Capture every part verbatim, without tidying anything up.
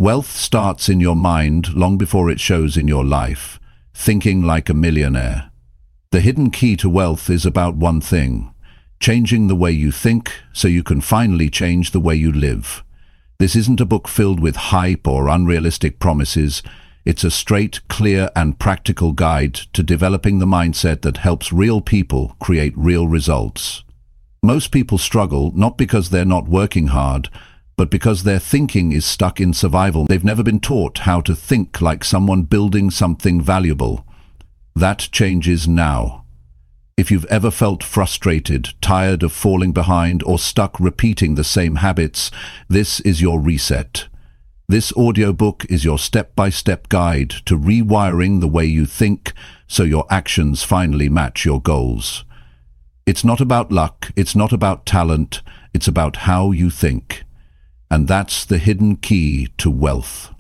Wealth starts in your mind long before it shows in your life. Thinking like a millionaire. The hidden key to wealth is about one thing: changing the way you think so you can finally change the way you live. This isn't a book filled with hype or unrealistic promises. It's a straight, clear and practical guide to developing the mindset that helps real people create real results. Most people struggle not because they're not working hard, but because their thinking is stuck in survival. They've never been taught how to think like someone building something valuable. That changes now. If you've ever felt frustrated, tired of falling behind, or stuck repeating the same habits, this is your reset. This audiobook is your step-by-step guide to rewiring the way you think so your actions finally match your goals. It's not about luck, it's not about talent, it's about how you think. And that's the hidden key to wealth.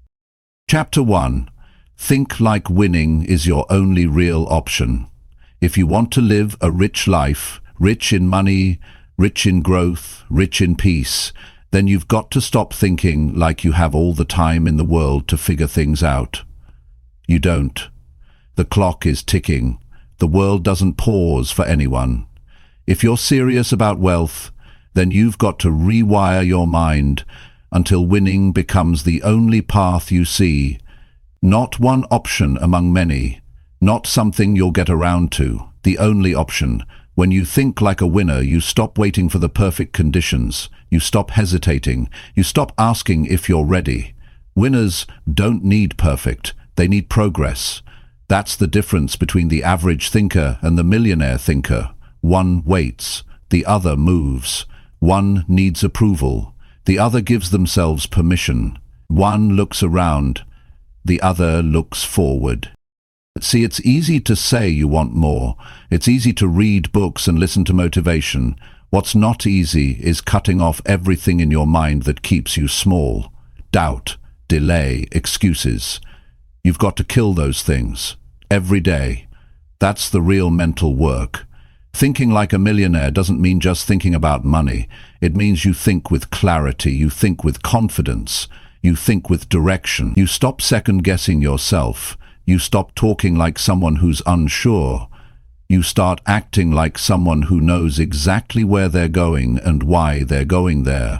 Chapter one. Think like winning is your only real option. If you want to live a rich life, rich in money, rich in growth, rich in peace, then you've got to stop thinking like you have all the time in the world to figure things out. You don't. The clock is ticking. The world doesn't pause for anyone. If you're serious about wealth, then you've got to rewire your mind until winning becomes the only path you see. Not one option among many. Not something you'll get around to. The only option. When you think like a winner, you stop waiting for the perfect conditions. You stop hesitating. You stop asking if you're ready. Winners don't need perfect. They need progress. That's the difference between the average thinker and the millionaire thinker. One waits. The other moves. One needs approval. The other gives themselves permission. One looks around. The other looks forward. See, it's easy to say you want more. It's easy to read books and listen to motivation. What's not easy is cutting off everything in your mind that keeps you small. Doubt, delay, excuses. You've got to kill those things. Every day. That's the real mental work. Thinking like a millionaire doesn't mean just thinking about money. It means you think with clarity, you think with confidence, you think with direction. You stop second-guessing yourself. You stop talking like someone who's unsure. You start acting like someone who knows exactly where they're going and why they're going there.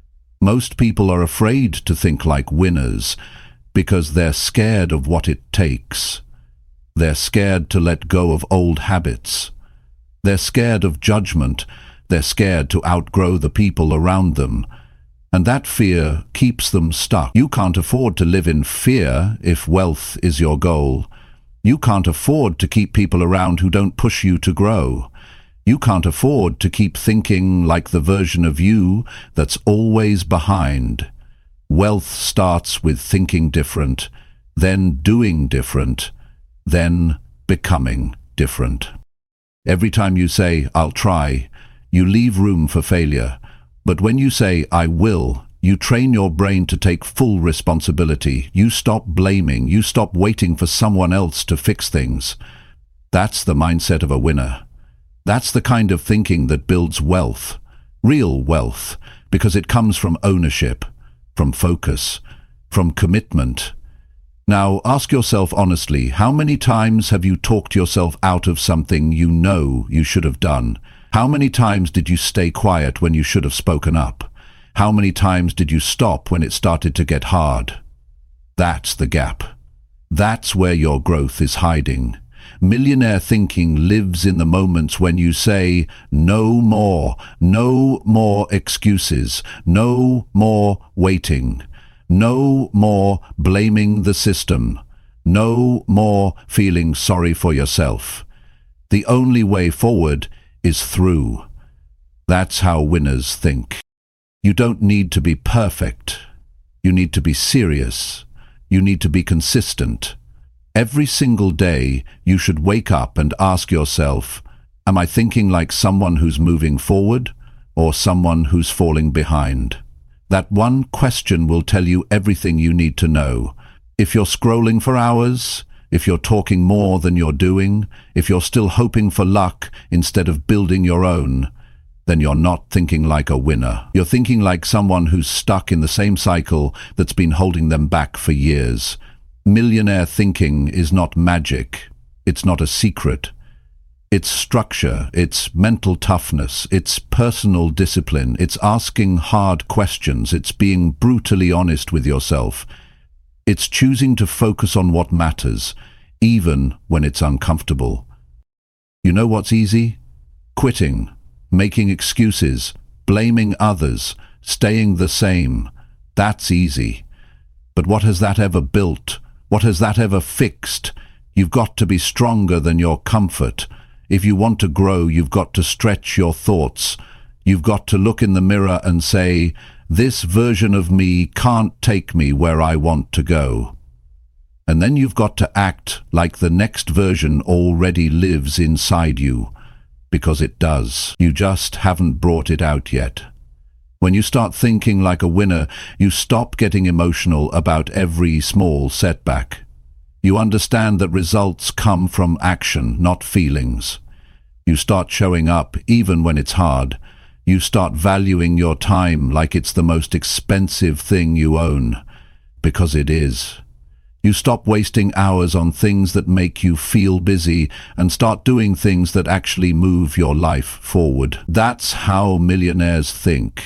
Most people are afraid to think like winners because they're scared of what it takes. They're scared to let go of old habits. They're scared of judgment. They're scared to outgrow the people around them. And that fear keeps them stuck. You can't afford to live in fear if wealth is your goal. You can't afford to keep people around who don't push you to grow. You can't afford to keep thinking like the version of you that's always behind. Wealth starts with thinking different, then doing different, then becoming different. Every time you say, "I'll try," you leave room for failure. But when you say, "I will," you train your brain to take full responsibility. You stop blaming. You stop waiting for someone else to fix things. That's the mindset of a winner. That's the kind of thinking that builds wealth. Real wealth, because it comes from ownership, from focus, from commitment. Now, ask yourself honestly, how many times have you talked yourself out of something you know you should have done? How many times did you stay quiet when you should have spoken up? How many times did you stop when it started to get hard? That's the gap. That's where your growth is hiding. Millionaire thinking lives in the moments when you say, "No more, no more excuses, no more waiting. No more blaming the system. No more feeling sorry for yourself. The only way forward is through." That's how winners think. You don't need to be perfect. You need to be serious. You need to be consistent. Every single day, you should wake up and ask yourself, am I thinking like someone who's moving forward or someone who's falling behind? That one question will tell you everything you need to know. If you're scrolling for hours, if you're talking more than you're doing, if you're still hoping for luck instead of building your own, then you're not thinking like a winner. You're thinking like someone who's stuck in the same cycle that's been holding them back for years. Millionaire thinking is not magic. It's not a secret. It's structure, it's mental toughness, it's personal discipline, it's asking hard questions, it's being brutally honest with yourself. It's choosing to focus on what matters, even when it's uncomfortable. You know what's easy? Quitting, making excuses, blaming others, staying the same. That's easy. But what has that ever built? What has that ever fixed? You've got to be stronger than your comfort. If you want to grow, you've got to stretch your thoughts. You've got to look in the mirror and say, this version of me can't take me where I want to go. And then you've got to act like the next version already lives inside you, because it does. You just haven't brought it out yet. When you start thinking like a winner, you stop getting emotional about every small setback. You understand that results come from action, not feelings. You start showing up even when it's hard. You start valuing your time like it's the most expensive thing you own, because it is. You stop wasting hours on things that make you feel busy and start doing things that actually move your life forward. That's how millionaires think.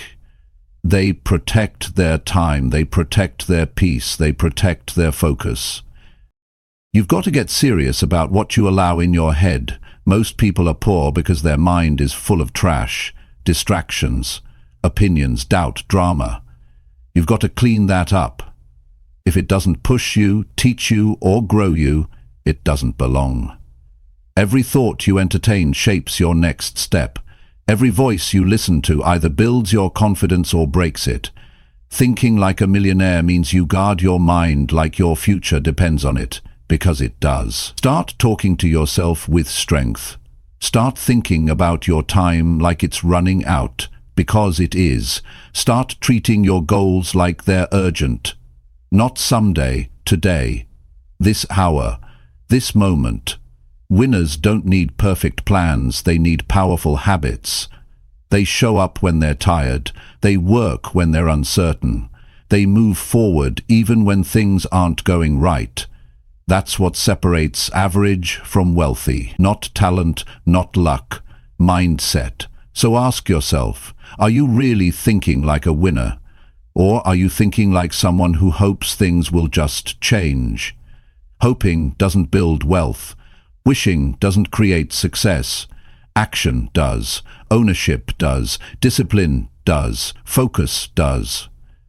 They protect their time, they protect their peace, they protect their focus. You've got to get serious about what you allow in your head. Most people are poor because their mind is full of trash, distractions, opinions, doubt, drama. You've got to clean that up. If it doesn't push you, teach you, or grow you, it doesn't belong. Every thought you entertain shapes your next step. Every voice you listen to either builds your confidence or breaks it. Thinking like a millionaire means you guard your mind like your future depends on it. Because it does. Start talking to yourself with strength. Start thinking about your time like it's running out, because it is. Start treating your goals like they're urgent. Not someday, today. This hour. This moment. Winners don't need perfect plans, they need powerful habits. They show up when they're tired. They work when they're uncertain. They move forward even when things aren't going right. That's what separates average from wealthy. Not talent, not luck, mindset. So ask yourself, are you really thinking like a winner? Or are you thinking like someone who hopes things will just change? Hoping doesn't build wealth. Wishing doesn't create success. Action does. Ownership does. Discipline does. Focus does.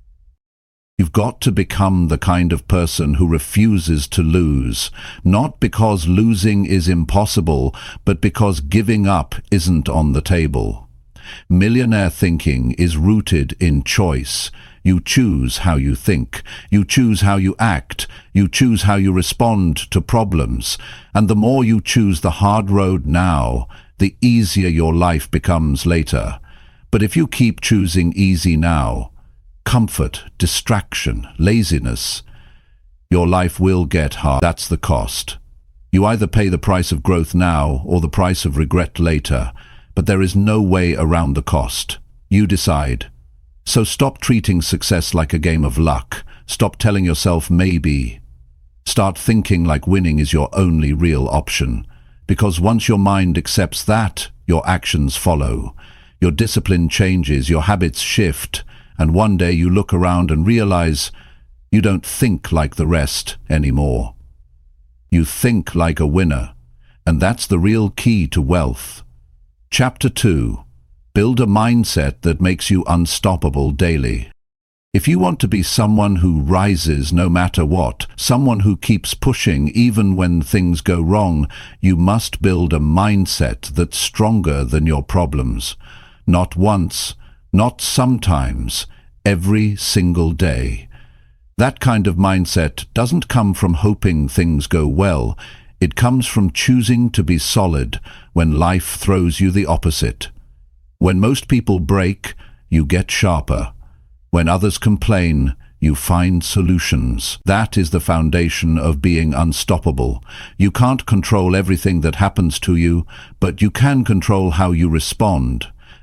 You've got to become the kind of person who refuses to lose, not because losing is impossible, but because giving up isn't on the table. Millionaire thinking is rooted in choice. You choose how you think. You choose how you act. You choose how you respond to problems. And the more you choose the hard road now, the easier your life becomes later. But if you keep choosing easy now, comfort, distraction, laziness, your life will get hard. That's the cost. You either pay the price of growth now or the price of regret later, but there is no way around the cost. You decide. So stop treating success like a game of luck. Stop telling yourself maybe. Start thinking like winning is your only real option. Because once your mind accepts that, your actions follow. Your discipline changes, your habits shift, and one day you look around and realize you don't think like the rest anymore. You think like a winner, and that's the real key to wealth. Chapter two. Build a mindset that makes you unstoppable daily. If you want to be someone who rises no matter what, someone who keeps pushing even when things go wrong, you must build a mindset that's stronger than your problems. Not once, not sometimes, every single day. That kind of mindset doesn't come from hoping things go well. It comes from choosing to be solid when life throws you the opposite. When most people break, you get sharper. When others complain, you find solutions. That is the foundation of being unstoppable. You can't control everything that happens to you, but you can control how you respond.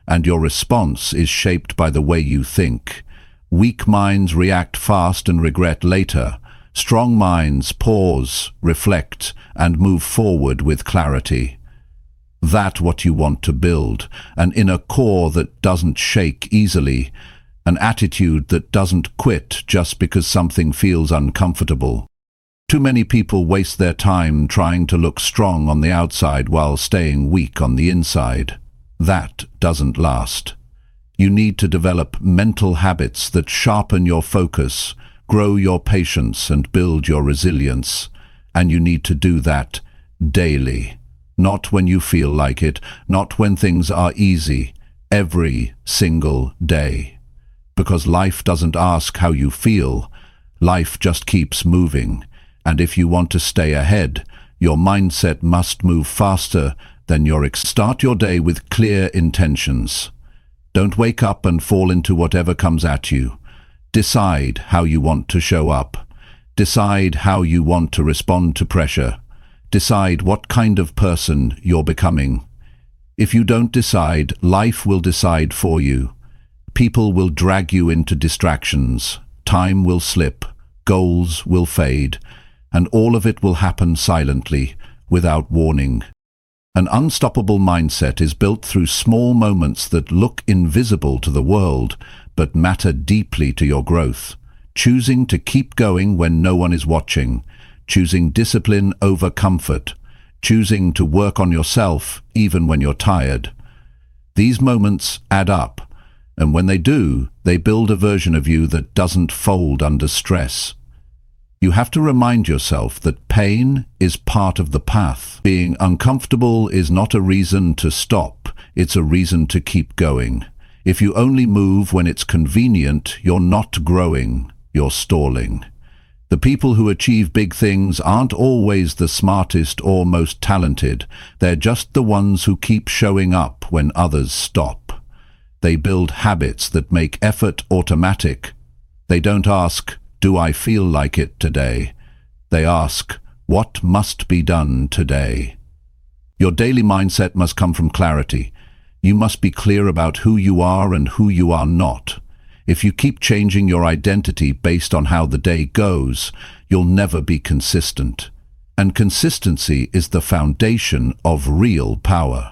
and your response is shaped by the way you think. Weak minds react fast and regret later. Strong minds pause, reflect, and move forward with clarity. That's what you want to build, an inner core that doesn't shake easily, an attitude that doesn't quit just because something feels uncomfortable. Too many people waste their time trying to look strong on the outside while staying weak on the inside. That doesn't last. You need to develop mental habits that sharpen your focus, grow your patience, and build your resilience. And you need to do that daily. Not when you feel like it, not when things are easy, every single day. Because life doesn't ask how you feel, life just keeps moving. And if you want to stay ahead, your mindset must move faster than your ex- Start your day with clear intentions. Don't wake up and fall into whatever comes at you. Decide how you want to show up. Decide how you want to respond to pressure. Decide what kind of person you're becoming. If you don't decide, life will decide for you. People will drag you into distractions. Time will slip. Goals will fade. And all of it will happen silently, without warning. An unstoppable mindset is built through small moments that look invisible to the world, but matter deeply to your growth. Choosing to keep going when no one is watching. Choosing discipline over comfort. Choosing to work on yourself even when you're tired. These moments add up, and when they do, they build a version of you that doesn't fold under stress. You have to remind yourself that pain is part of the path. Being uncomfortable is not a reason to stop, it's a reason to keep going. If you only move when it's convenient, you're not growing, you're stalling. The people who achieve big things aren't always the smartest or most talented. They're just the ones who keep showing up when others stop. They build habits that make effort automatic. They don't ask, "Do I feel like it today?" They ask, "What must be done today?" Your daily mindset must come from clarity. You must be clear about who you are and who you are not. If you keep changing your identity based on how the day goes, you'll never be consistent. And consistency is the foundation of real power.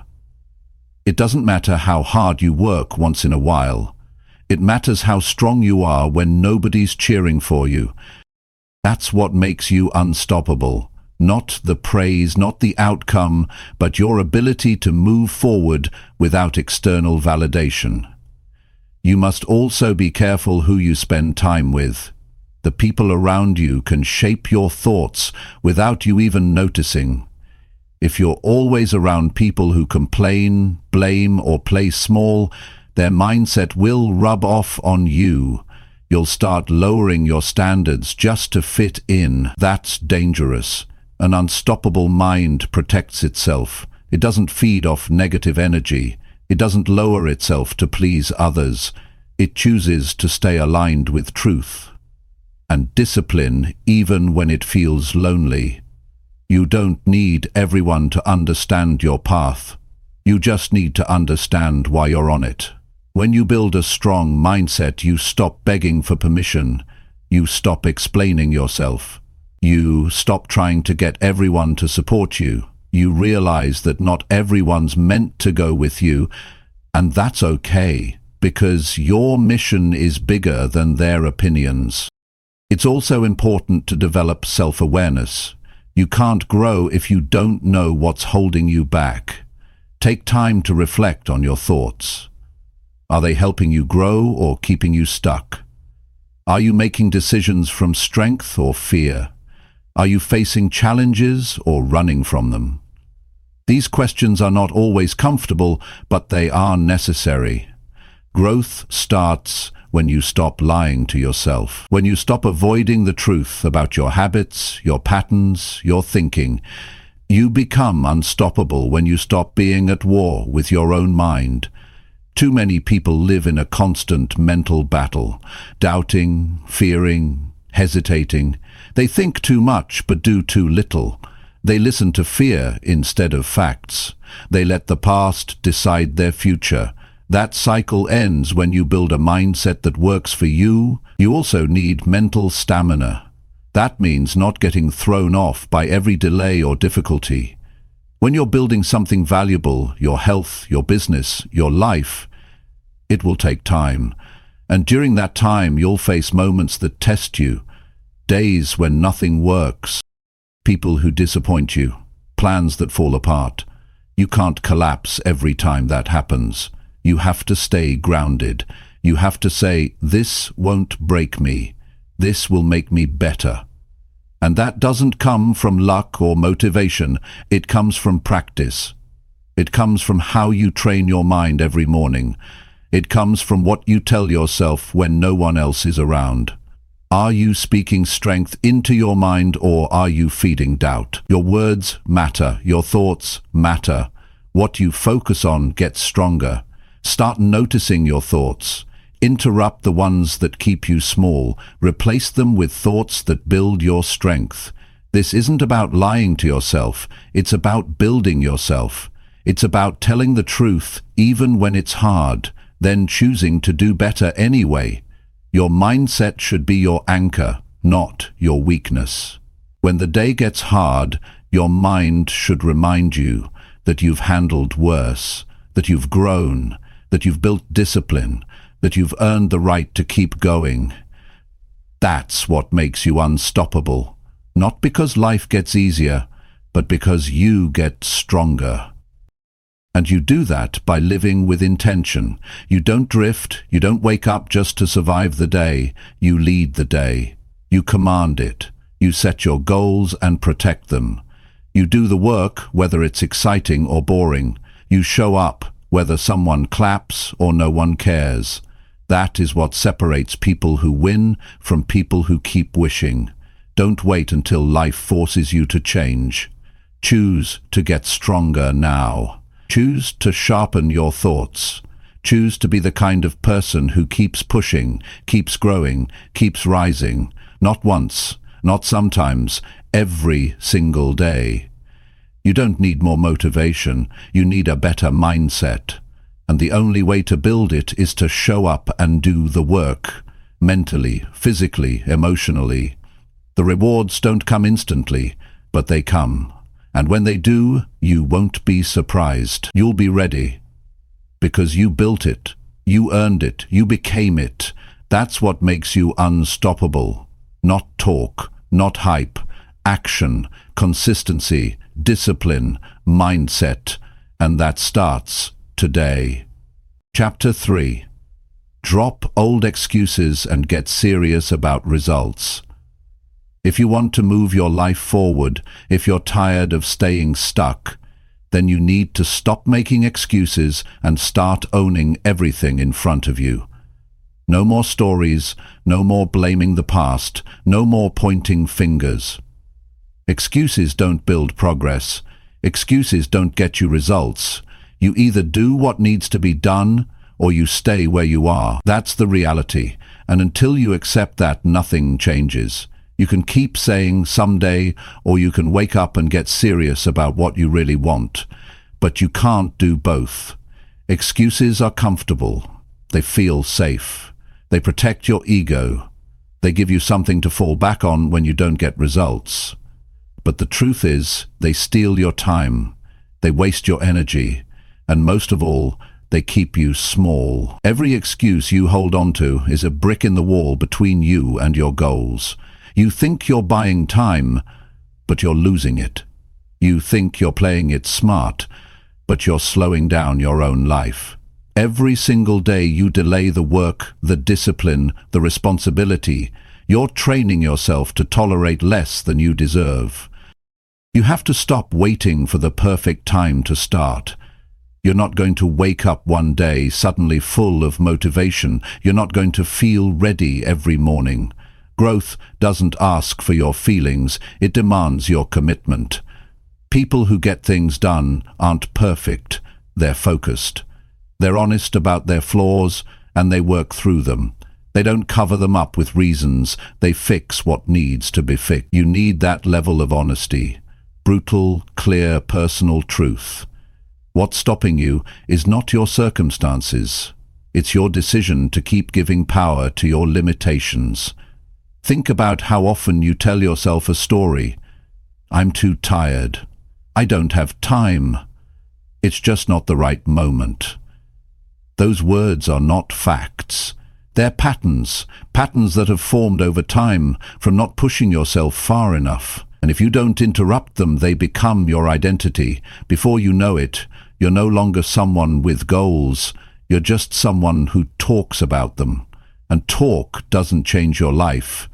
It doesn't matter how hard you work once in a while. It matters how strong you are when nobody's cheering for you. That's what makes you unstoppable. Not the praise, not the outcome, but your ability to move forward without external validation. You must also be careful who you spend time with. The people around you can shape your thoughts without you even noticing. If you're always around people who complain, blame, or play small, their mindset will rub off on you. You'll start lowering your standards just to fit in. That's dangerous. An unstoppable mind protects itself. It doesn't feed off negative energy. It doesn't lower itself to please others. It chooses to stay aligned with truth and discipline even when it feels lonely. You don't need everyone to understand your path. You just need to understand why you're on it. When you build a strong mindset, you stop begging for permission. You stop explaining yourself. You stop trying to get everyone to support you. You realize that not everyone's meant to go with you, and that's okay, because your mission is bigger than their opinions. It's also important to develop self-awareness. You can't grow if you don't know what's holding you back. Take time to reflect on your thoughts. Are they helping you grow or keeping you stuck? Are you making decisions from strength or fear? Are you facing challenges or running from them? These questions are not always comfortable, but they are necessary. Growth starts when you stop lying to yourself, when you stop avoiding the truth about your habits, your patterns, your thinking. You become unstoppable when you stop being at war with your own mind. Too many people live in a constant mental battle, doubting, fearing, hesitating. They think too much but do too little. They listen to fear instead of facts. They let the past decide their future, That cycle ends when you build a mindset that works for you. You also need mental stamina. That means not getting thrown off by every delay or difficulty. When you're building something valuable, your health, your business, your life, it will take time. And during that time, you'll face moments that test you, days when nothing works, people who disappoint you, plans that fall apart. You can't collapse every time that happens. You have to stay grounded. You have to say, this won't break me. This will make me better. And that doesn't come from luck or motivation. It comes from practice. It comes from how you train your mind every morning. It comes from what you tell yourself when no one else is around. Are you speaking strength into your mind, or are you feeding doubt? Your words matter. Your thoughts matter. What you focus on gets stronger. Start noticing your thoughts. Interrupt the ones that keep you small. Replace them with thoughts that build your strength. This isn't about lying to yourself. It's about building yourself. It's about telling the truth even when it's hard, then choosing to do better anyway. Your mindset should be your anchor, not your weakness. When the day gets hard, your mind should remind you that you've handled worse, that you've grown, that you've built discipline, that you've earned the right to keep going. That's what makes you unstoppable. Not because life gets easier, but because you get stronger. And you do that by living with intention. You don't drift. You don't wake up just to survive the day. You lead the day. You command it. You set your goals and protect them. You do the work, whether it's exciting or boring. You show up, whether someone claps or no one cares. That is what separates people who win from people who keep wishing. Don't wait until life forces you to change. Choose to get stronger now. Choose to sharpen your thoughts. Choose to be the kind of person who keeps pushing, keeps growing, keeps rising. Not once, not sometimes, every single day. You don't need more motivation. You need a better mindset. And the only way to build it is to show up and do the work. Mentally, physically, emotionally. The rewards don't come instantly, but they come. And when they do, you won't be surprised. You'll be ready. Because you built it. You earned it. You became it. That's what makes you unstoppable. Not talk, not hype. Action, consistency, discipline, mindset. And that starts today. Chapter three. Drop old excuses and get serious about results. If you want to move your life forward, if you're tired of staying stuck, then you need to stop making excuses and start owning everything in front of you. No more stories, no more blaming the past, no more pointing fingers. Excuses don't build progress. Excuses don't get you results. You either do what needs to be done, or you stay where you are. That's the reality, and until you accept that, nothing changes. You can keep saying someday, or you can wake up and get serious about what you really want. But you can't do both. Excuses are comfortable. They feel safe. They protect your ego. They give you something to fall back on when you don't get results. But the truth is, they steal your time. They waste your energy. And most of all, they keep you small. Every excuse you hold on to is a brick in the wall between you and your goals. You think you're buying time, but you're losing it. You think you're playing it smart, but you're slowing down your own life. Every single day you delay the work, the discipline, the responsibility, you're training yourself to tolerate less than you deserve. You have to stop waiting for the perfect time to start. You're not going to wake up one day suddenly full of motivation. You're not going to feel ready every morning. Growth doesn't ask for your feelings, it demands your commitment. People who get things done aren't perfect, they're focused. They're honest about their flaws, and they work through them. They don't cover them up with reasons, they fix what needs to be fixed. You need that level of honesty. Brutal, clear, personal truth. What's stopping you is not your circumstances. It's your decision to keep giving power to your limitations. Think about how often you tell yourself a story. I'm too tired. I don't have time. It's just not the right moment. Those words are not facts. They're patterns, patterns that have formed over time from not pushing yourself far enough. And if you don't interrupt them, they become your identity. Before you know it, you're no longer someone with goals. You're just someone who talks about them. And talk doesn't change your life.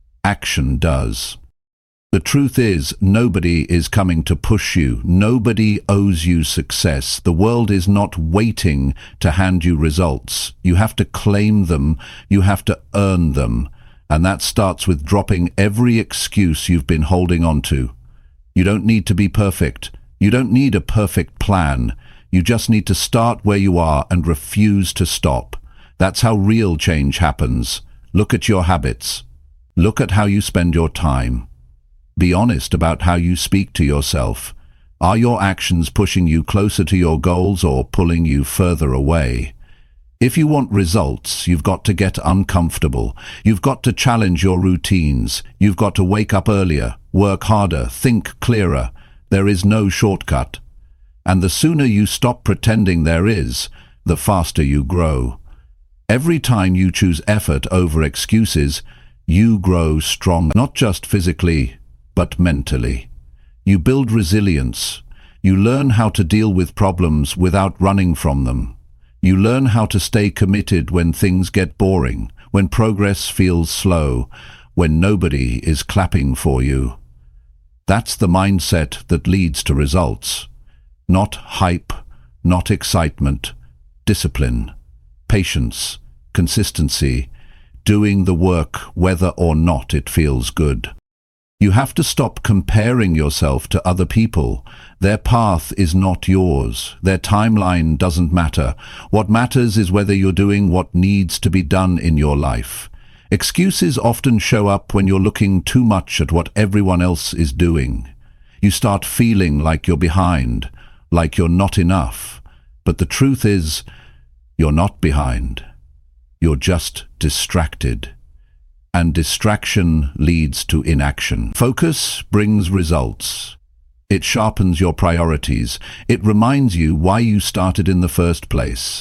Action does. The truth is, nobody is coming to push you. Nobody owes you success. The world is not waiting to hand you results. You have to claim them. You have to earn them. And that starts with dropping every excuse you've been holding on to. You don't need to be perfect. You don't need a perfect plan. You just need to start where you are and refuse to stop. That's how real change happens. Look at your habits. Look at how you spend your time. Be honest about how you speak to yourself. Are your actions pushing you closer to your goals or pulling you further away? If you want results, you've got to get uncomfortable. You've got to challenge your routines. You've got to wake up earlier, work harder, think clearer. There is no shortcut. And the sooner you stop pretending there is, the faster you grow. Every time you choose effort over excuses, you grow stronger, not just physically, but mentally. You build resilience. You learn how to deal with problems without running from them. You learn how to stay committed when things get boring, when progress feels slow, when nobody is clapping for you. That's the mindset that leads to results. Not hype, not excitement, discipline, patience, consistency, doing the work whether or not it feels good. You have to stop comparing yourself to other people. Their path is not yours. Their timeline doesn't matter. What matters is whether you're doing what needs to be done in your life. Excuses often show up when you're looking too much at what everyone else is doing. You start feeling like you're behind, like you're not enough. But the truth is, you're not behind. You're just distracted. And distraction leads to inaction. Focus brings results. It sharpens your priorities. It reminds you why you started in the first place.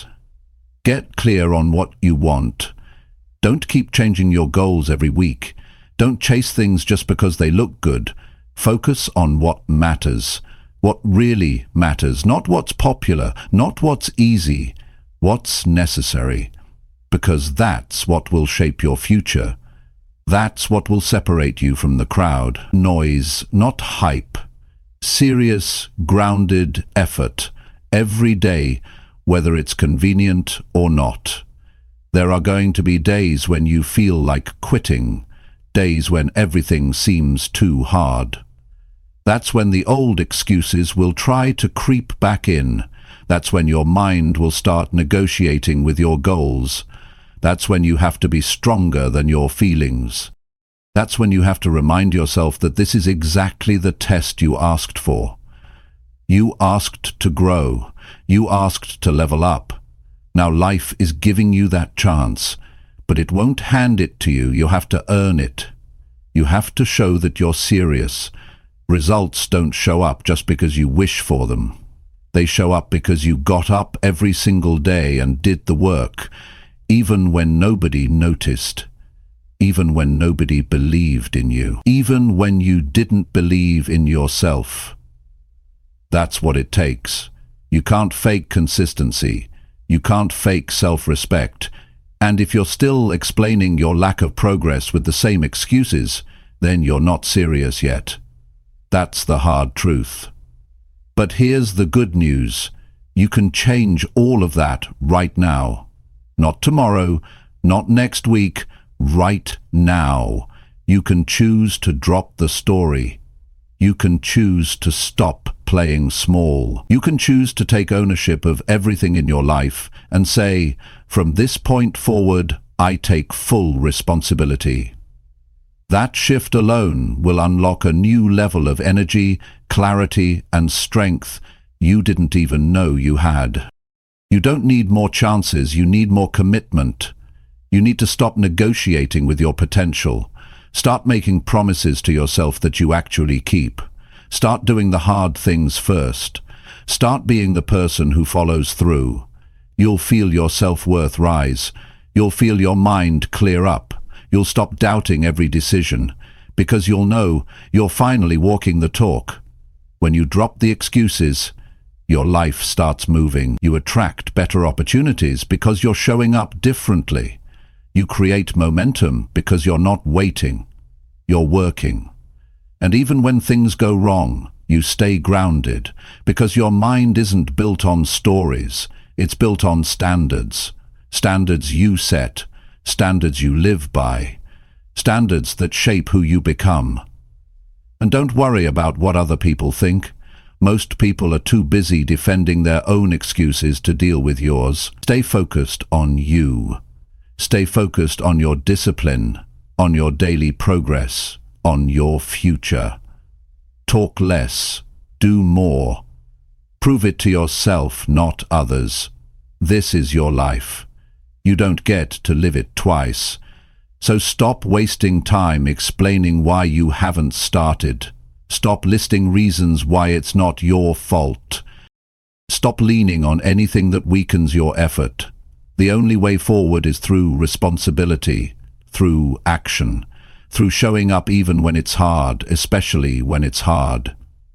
Get clear on what you want. Don't keep changing your goals every week. Don't chase things just because they look good. Focus on what matters. What really matters. Not what's popular. Not what's easy. What's necessary. Because that's what will shape your future. That's what will separate you from the crowd. Noise, not hype. Serious, grounded effort. Every day, whether it's convenient or not. There are going to be days when you feel like quitting. Days when everything seems too hard. That's when the old excuses will try to creep back in. That's when your mind will start negotiating with your goals. That's when you have to be stronger than your feelings. That's when you have to remind yourself that this is exactly the test you asked for. You asked to grow. You asked to level up. Now life is giving you that chance, but it won't hand it to you. You have to earn it. You have to show that you're serious. Results don't show up just because you wish for them. They show up because you got up every single day and did the work. Even when nobody noticed, even when nobody believed in you, even when you didn't believe in yourself. That's what it takes. You can't fake consistency. You can't fake self-respect. And if you're still explaining your lack of progress with the same excuses, then you're not serious yet. That's the hard truth. But here's the good news. You can change all of that right now. Not tomorrow, not next week, right now. You can choose to drop the story. You can choose to stop playing small. You can choose to take ownership of everything in your life and say, from this point forward, I take full responsibility. That shift alone will unlock a new level of energy, clarity, and strength you didn't even know you had. You don't need more chances, you need more commitment. You need to stop negotiating with your potential. Start making promises to yourself that you actually keep. Start doing the hard things first. Start being the person who follows through. You'll feel your self-worth rise. You'll feel your mind clear up. You'll stop doubting every decision, because you'll know you're finally walking the talk. When you drop the excuses, your life starts moving. You attract better opportunities because you're showing up differently. You create momentum because you're not waiting. You're working. And even when things go wrong, you stay grounded because your mind isn't built on stories. It's built on standards. Standards you set. Standards you live by. Standards that shape who you become. And don't worry about what other people think. Most people are too busy defending their own excuses to deal with yours. Stay focused on you. Stay focused on your discipline, on your daily progress, on your future. Talk less, do more. Prove it to yourself, not others. This is your life. You don't get to live it twice. So stop wasting time explaining why you haven't started. Stop listing reasons why it's not your fault. Stop leaning on anything that weakens your effort. The only way forward is through responsibility, through action, through showing up even when it's hard, especially when it's hard.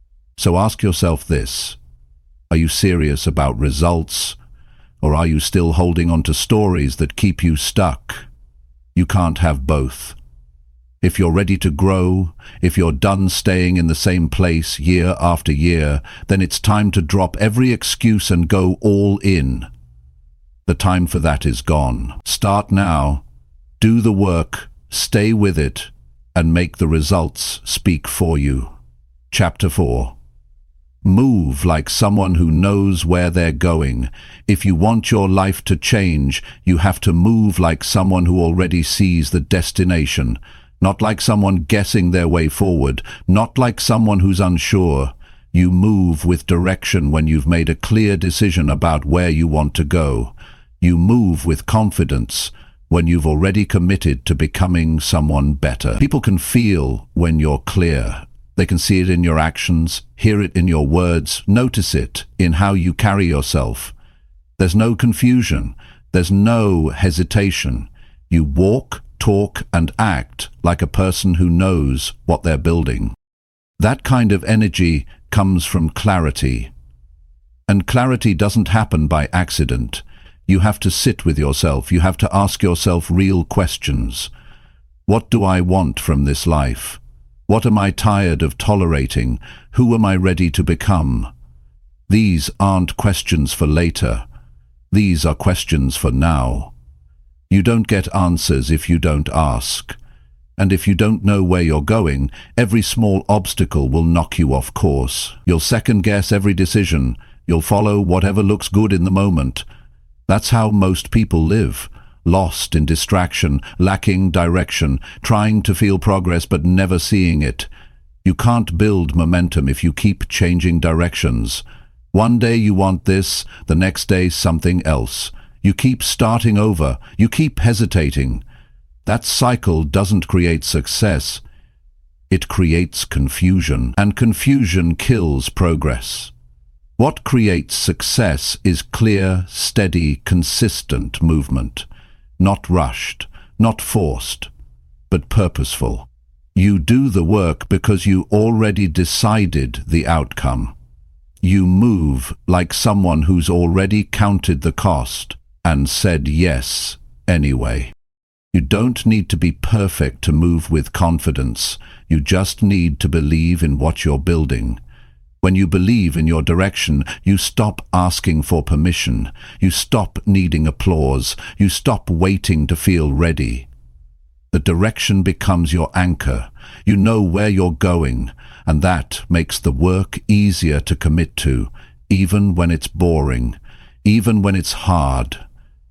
So ask yourself this: are you serious about results, or are you still holding on to stories that keep you stuck? You can't have both. If you're ready to grow, if you're done staying in the same place year after year, then it's time to drop every excuse and go all in. The time for that is gone. Start now, do the work, stay with it, and make the results speak for you. Chapter four. Move like someone who knows where they're going. If you want your life to change, you have to move like someone who already sees the destination, not like someone guessing their way forward, not like someone who's unsure. You move with direction when you've made a clear decision about where you want to go. You move with confidence when you've already committed to becoming someone better. People can feel when you're clear. They can see it in your actions, hear it in your words, notice it in how you carry yourself. There's no confusion. There's no hesitation. You walk, talk, and act like a person who knows what they're building. That kind of energy comes from clarity. And clarity doesn't happen by accident. You have to sit with yourself. You have to ask yourself real questions. What do I want from this life? What am I tired of tolerating? Who am I ready to become? These aren't questions for later. These are questions for now. You don't get answers if you don't ask. And if you don't know where you're going, every small obstacle will knock you off course. You'll second-guess every decision. You'll follow whatever looks good in the moment. That's how most people live. Lost in distraction, lacking direction, trying to feel progress but never seeing it. You can't build momentum if you keep changing directions. One day you want this, the next day something else. You keep starting over, you keep hesitating. That cycle doesn't create success. It creates confusion, and confusion kills progress. What creates success is clear, steady, consistent movement. Not rushed, not forced, but purposeful. You do the work because you already decided the outcome. You move like someone who's already counted the cost and said yes anyway. You don't need to be perfect to move with confidence. You just need to believe in what you're building. When you believe in your direction, you stop asking for permission. You stop needing applause. You stop waiting to feel ready. The direction becomes your anchor. You know where you're going, and that makes the work easier to commit to, even when it's boring, even when it's hard,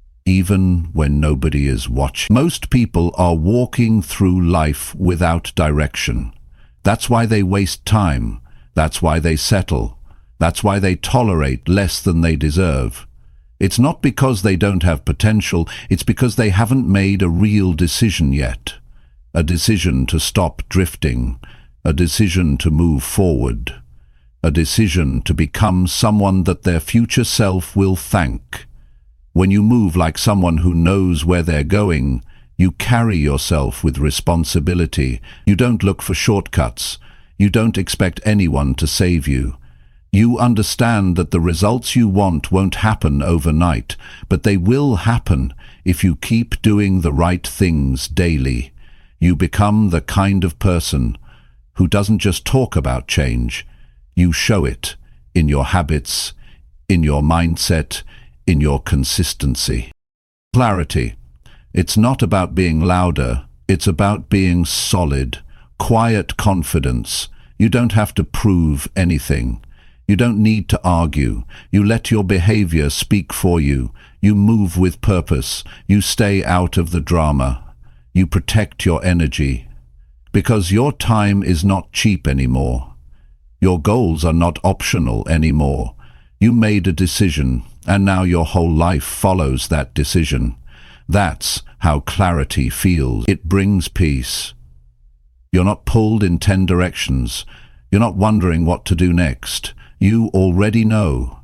even when nobody is watching. Most people are walking through life without direction. That's why they waste time. That's why they settle. That's why they tolerate less than they deserve. It's not because they don't have potential, it's because they haven't made a real decision yet. A decision to stop drifting, a decision to move forward, a decision to become someone that their future self will thank. When you move like someone who knows where they're going, you carry yourself with responsibility. You don't look for shortcuts. You don't expect anyone to save you. You understand that the results you want won't happen overnight, but they will happen if you keep doing the right things daily. You become the kind of person who doesn't just talk about change. You show it in your habits, in your mindset, in your consistency. Clarity. It's not about being louder, it's about being solid, quiet confidence. You don't have to prove anything. You don't need to argue. You let your behavior speak for you. You move with purpose. You stay out of the drama. You protect your energy. Because your time is not cheap anymore. Your goals are not optional anymore. You made a decision, and now your whole life follows that decision. That's how clarity feels. It brings peace. You're not pulled in ten directions. You're not wondering what to do next. You already know.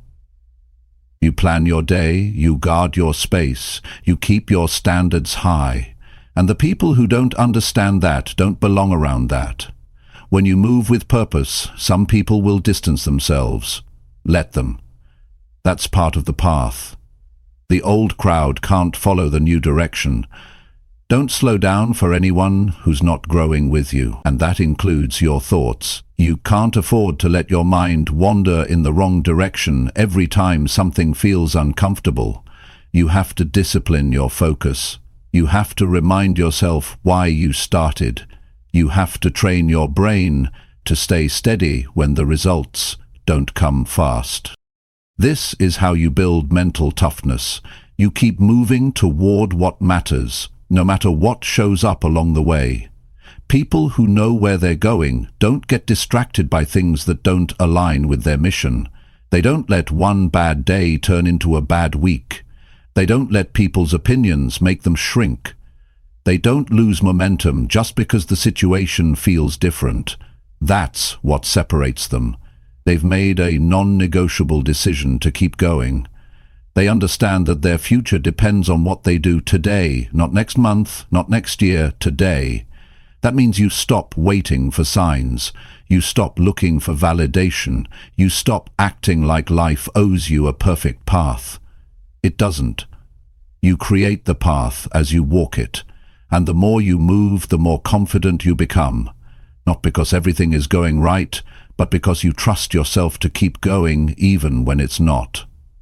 You plan your day, you guard your space, you keep your standards high. And the people who don't understand that don't belong around that. When you move with purpose, some people will distance themselves. Let them. That's part of the path. The old crowd can't follow the new direction. Don't slow down for anyone who's not growing with you, and that includes your thoughts. You can't afford to let your mind wander in the wrong direction every time something feels uncomfortable. You have to discipline your focus. You have to remind yourself why you started. You have to train your brain to stay steady when the results don't come fast. This is how you build mental toughness. You keep moving toward what matters, no matter what shows up along the way. People who know where they're going don't get distracted by things that don't align with their mission. They don't let one bad day turn into a bad week. They don't let people's opinions make them shrink. They don't lose momentum just because the situation feels different. That's what separates them. They've made a non-negotiable decision to keep going. They understand that their future depends on what they do today, not next month, not next year, today. That means you stop waiting for signs. You stop looking for validation. You stop acting like life owes you a perfect path. It doesn't. You create the path as you walk it, and the more you move, the more confident you become. Not because everything is going right, but because you trust yourself to keep going even when it's not.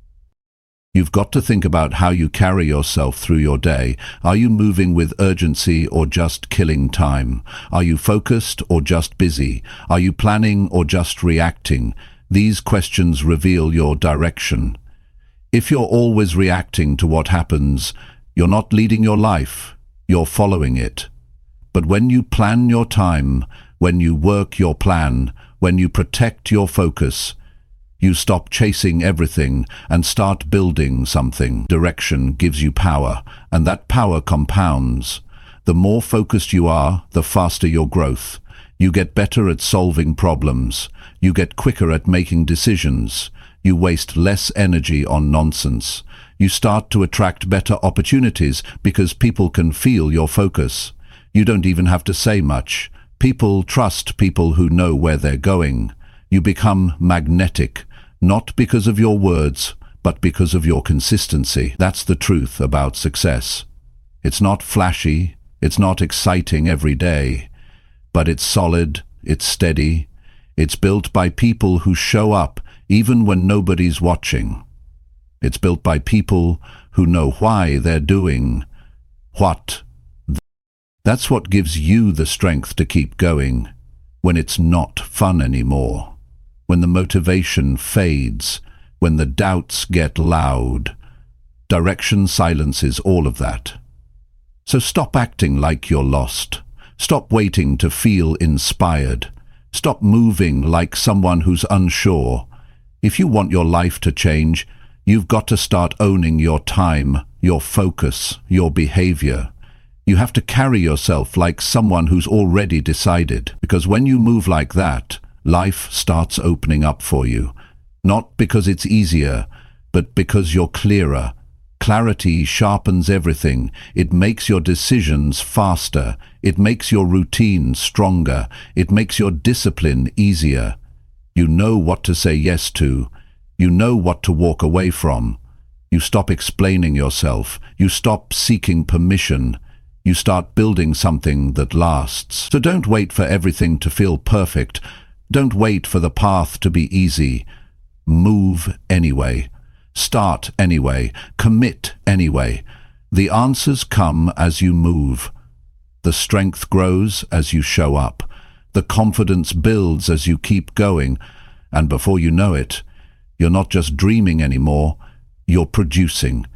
You've got to think about how you carry yourself through your day. Are you moving with urgency or just killing time? Are you focused or just busy? Are you planning or just reacting? These questions reveal your direction. If you're always reacting to what happens, you're not leading your life, you're following it. But when you plan your time, when you work your plan, when you protect your focus, you stop chasing everything and start building something. Direction gives you power, and that power compounds. The more focused you are, the faster your growth. You get better at solving problems. You get quicker at making decisions. You waste less energy on nonsense. You start to attract better opportunities because people can feel your focus. You don't even have to say much. People trust people who know where they're going. You become magnetic, not because of your words, but because of your consistency. That's the truth about success. It's not flashy, it's not exciting every day, but it's solid, it's steady, it's built by people who show up even when nobody's watching. It's built by people who know why they're doing what. That's what gives you the strength to keep going when it's not fun anymore, when the motivation fades, when the doubts get loud. Direction silences all of that. So stop acting like you're lost. Stop waiting to feel inspired. Stop moving like someone who's unsure. If you want your life to change, you've got to start owning your time, your focus, your behavior. You have to carry yourself like someone who's already decided, because when you move like that, life starts opening up for you. Not because it's easier, but because you're clearer. Clarity sharpens everything. It makes your decisions faster. It makes your routine stronger. It makes your discipline easier. You know what to say yes to. You know what to walk away from. You stop explaining yourself. You stop seeking permission. You start building something that lasts. So don't wait for everything to feel perfect. Don't wait for the path to be easy. Move anyway. Start anyway. Commit anyway. The answers come as you move. The strength grows as you show up. The confidence builds as you keep going. And before you know it, you're not just dreaming anymore, you're producing.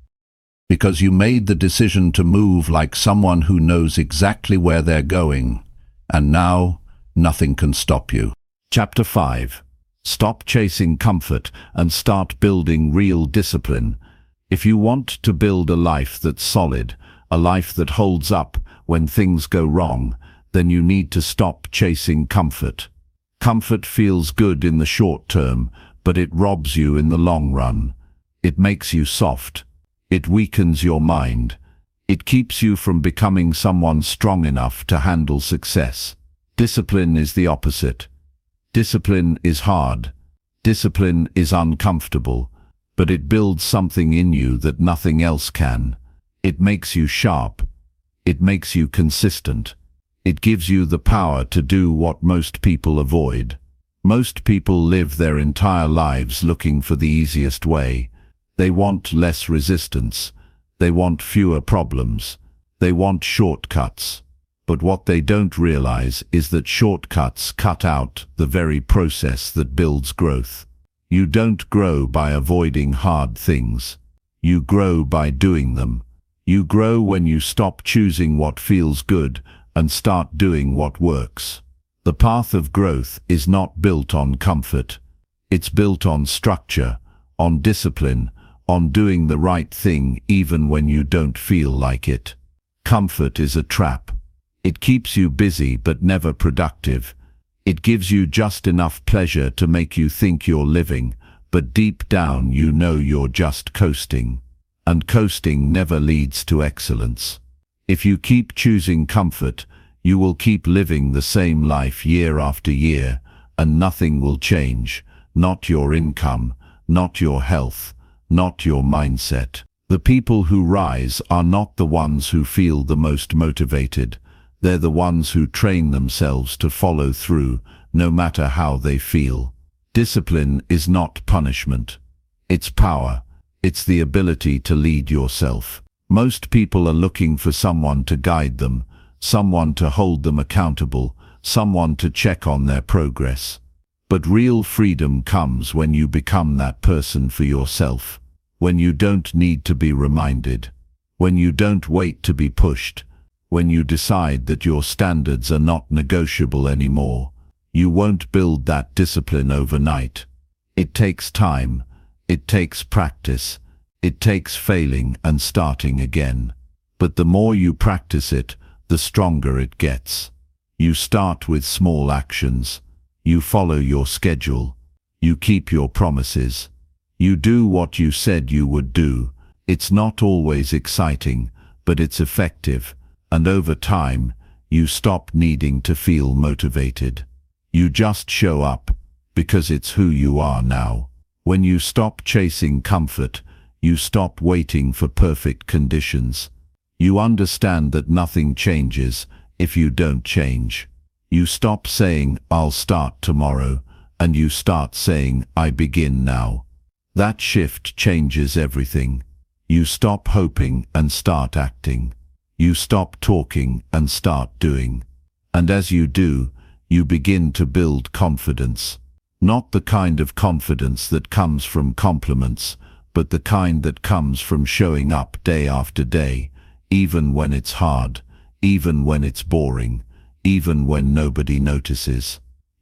Because you made the decision to move like someone who knows exactly where they're going. And now, nothing can stop you. Chapter five. Stop chasing comfort and start building real discipline. If you want to build a life that's solid, a life that holds up when things go wrong, then you need to stop chasing comfort. Comfort feels good in the short term, but it robs you in the long run. It makes you soft. It weakens your mind. It keeps you from becoming someone strong enough to handle success. Discipline is the opposite. Discipline is hard. Discipline is uncomfortable, but it builds something in you that nothing else can. It makes you sharp. It makes you consistent. It gives you the power to do what most people avoid. Most people live their entire lives looking for the easiest way. They want less resistance. They want fewer problems. They want shortcuts. But what they don't realize is that shortcuts cut out the very process that builds growth. You don't grow by avoiding hard things. You grow by doing them. You grow when you stop choosing what feels good and start doing what works. The path of growth is not built on comfort. It's built on structure, on discipline, on doing the right thing even when you don't feel like it. Comfort is a trap. It keeps you busy but never productive. It gives you just enough pleasure to make you think you're living, but deep down you know you're just coasting. And coasting never leads to excellence. If you keep choosing comfort, you will keep living the same life year after year, and nothing will change. Not your income, not your health, not your mindset. The people who rise are not the ones who feel the most motivated. They're the ones who train themselves to follow through, no matter how they feel. Discipline is not punishment. It's power. It's the ability to lead yourself. Most people are looking for someone to guide them, someone to hold them accountable, someone to check on their progress. But real freedom comes when you become that person for yourself, when you don't need to be reminded, when you don't wait to be pushed, when you decide that your standards are not negotiable anymore. You won't build that discipline overnight. It takes time. It takes practice. It takes failing and starting again. But the more you practice it, the stronger it gets. You start with small actions. You follow your schedule. You keep your promises. You do what you said you would do. It's not always exciting, but it's effective. And over time, you stop needing to feel motivated. You just show up, because it's who you are now. When you stop chasing comfort, you stop waiting for perfect conditions. You understand that nothing changes if you don't change. You stop saying, "I'll start tomorrow," and you start saying, "I begin now." That shift changes everything. You stop hoping and start acting. You stop talking and start doing. And as you do, you begin to build confidence. Not the kind of confidence that comes from compliments, but the kind that comes from showing up day after day, even when it's hard, even when it's boring, even when nobody notices.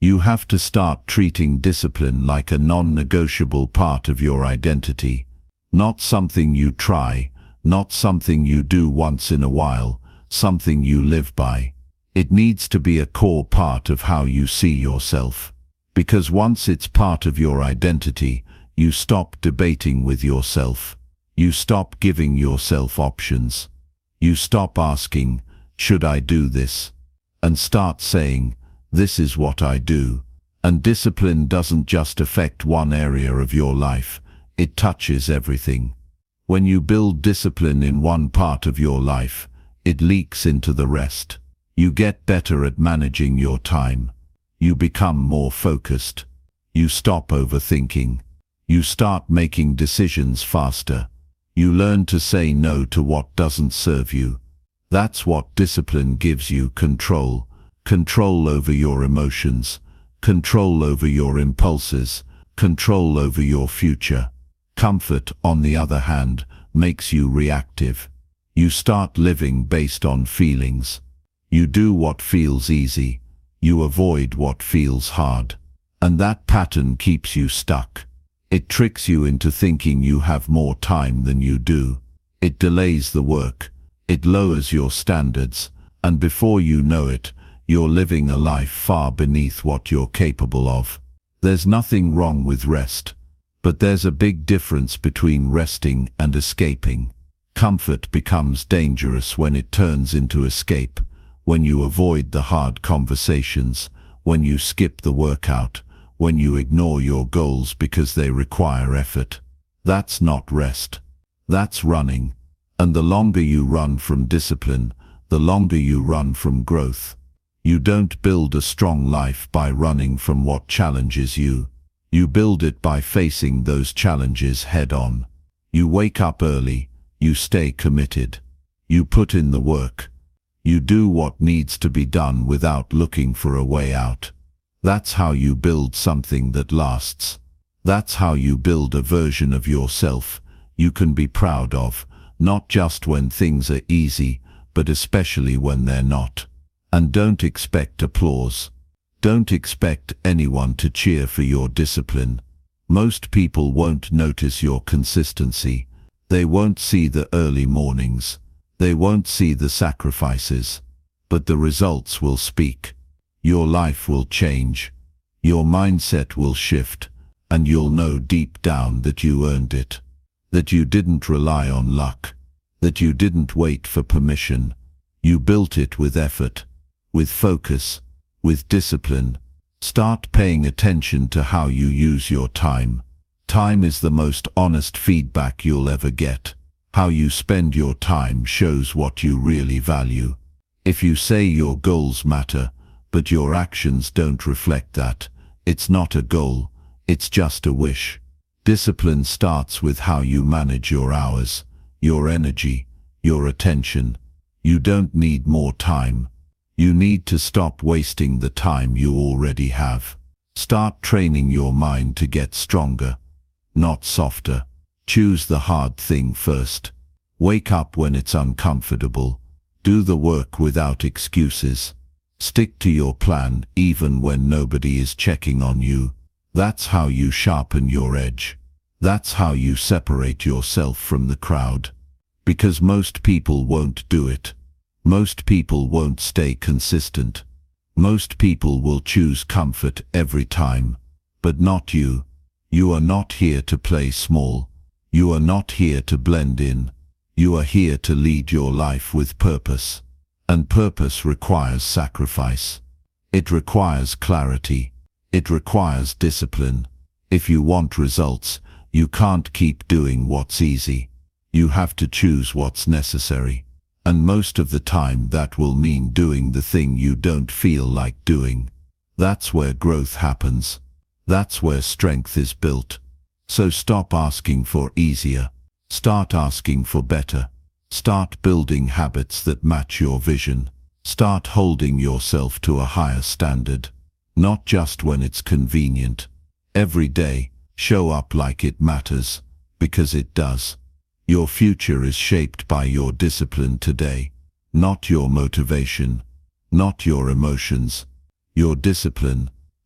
You have to start treating discipline like a non-negotiable part of your identity. Not something you try, not something you do once in a while, something you live by. It needs to be a core part of how you see yourself. Because once it's part of your identity, you stop debating with yourself. You stop giving yourself options. You stop asking, should I do this? And start saying, this is what I do. And discipline doesn't just affect one area of your life, it touches everything. When you build discipline in one part of your life, it leaks into the rest. You get better at managing your time. You become more focused. You stop overthinking. You start making decisions faster. You learn to say no to what doesn't serve you. That's what discipline gives you: control. Control over your emotions. Control over your impulses. Control over your future. Comfort, on the other hand, makes you reactive. You start living based on feelings. You do what feels easy. You avoid what feels hard. And that pattern keeps you stuck. It tricks you into thinking you have more time than you do. It delays the work. It lowers your standards. And before you know it, you're living a life far beneath what you're capable of. There's nothing wrong with rest. But there's a big difference between resting and escaping. Comfort becomes dangerous when it turns into escape, when you avoid the hard conversations, when you skip the workout, when you ignore your goals because they require effort. That's not rest. That's running. And the longer you run from discipline, the longer you run from growth. You don't build a strong life by running from what challenges you. You build it by facing those challenges head-on. You wake up early. You stay committed. You put in the work. You do what needs to be done without looking for a way out. That's how you build something that lasts. That's how you build a version of yourself you can be proud of, not just when things are easy, but especially when they're not. And don't expect applause. Don't expect anyone to cheer for your discipline. Most people won't notice your consistency. They won't see the early mornings. They won't see the sacrifices. But the results will speak. Your life will change. Your mindset will shift. And you'll know deep down that you earned it. That you didn't rely on luck. That you didn't wait for permission. You built it with effort, with focus, with discipline. Start paying attention to how you use your time. Time is the most honest feedback you'll ever get. How you spend your time shows what you really value. If you say your goals matter, but your actions don't reflect that, it's not a goal, it's just a wish. Discipline starts with how you manage your hours, your energy, your attention. You don't need more time. You need to stop wasting the time you already have. Start training your mind to get stronger, not softer. Choose the hard thing first. Wake up when it's uncomfortable. Do the work without excuses. Stick to your plan even when nobody is checking on you. That's how you sharpen your edge. That's how you separate yourself from the crowd. Because most people won't do it. Most people won't stay consistent. Most people will choose comfort every time. But not you. You are not here to play small. You are not here to blend in. You are here to lead your life with purpose. And purpose requires sacrifice. It requires clarity. It requires discipline. If you want results, you can't keep doing what's easy. You have to choose what's necessary. And most of the time that will mean doing the thing you don't feel like doing. That's where growth happens. That's where strength is built. So stop asking for easier. Start asking for better. Start building habits that match your vision. Start holding yourself to a higher standard. Not just when it's convenient. Every day, show up like it matters, because it does. Your future is shaped by your discipline today, not your motivation, not your emotions, your discipline.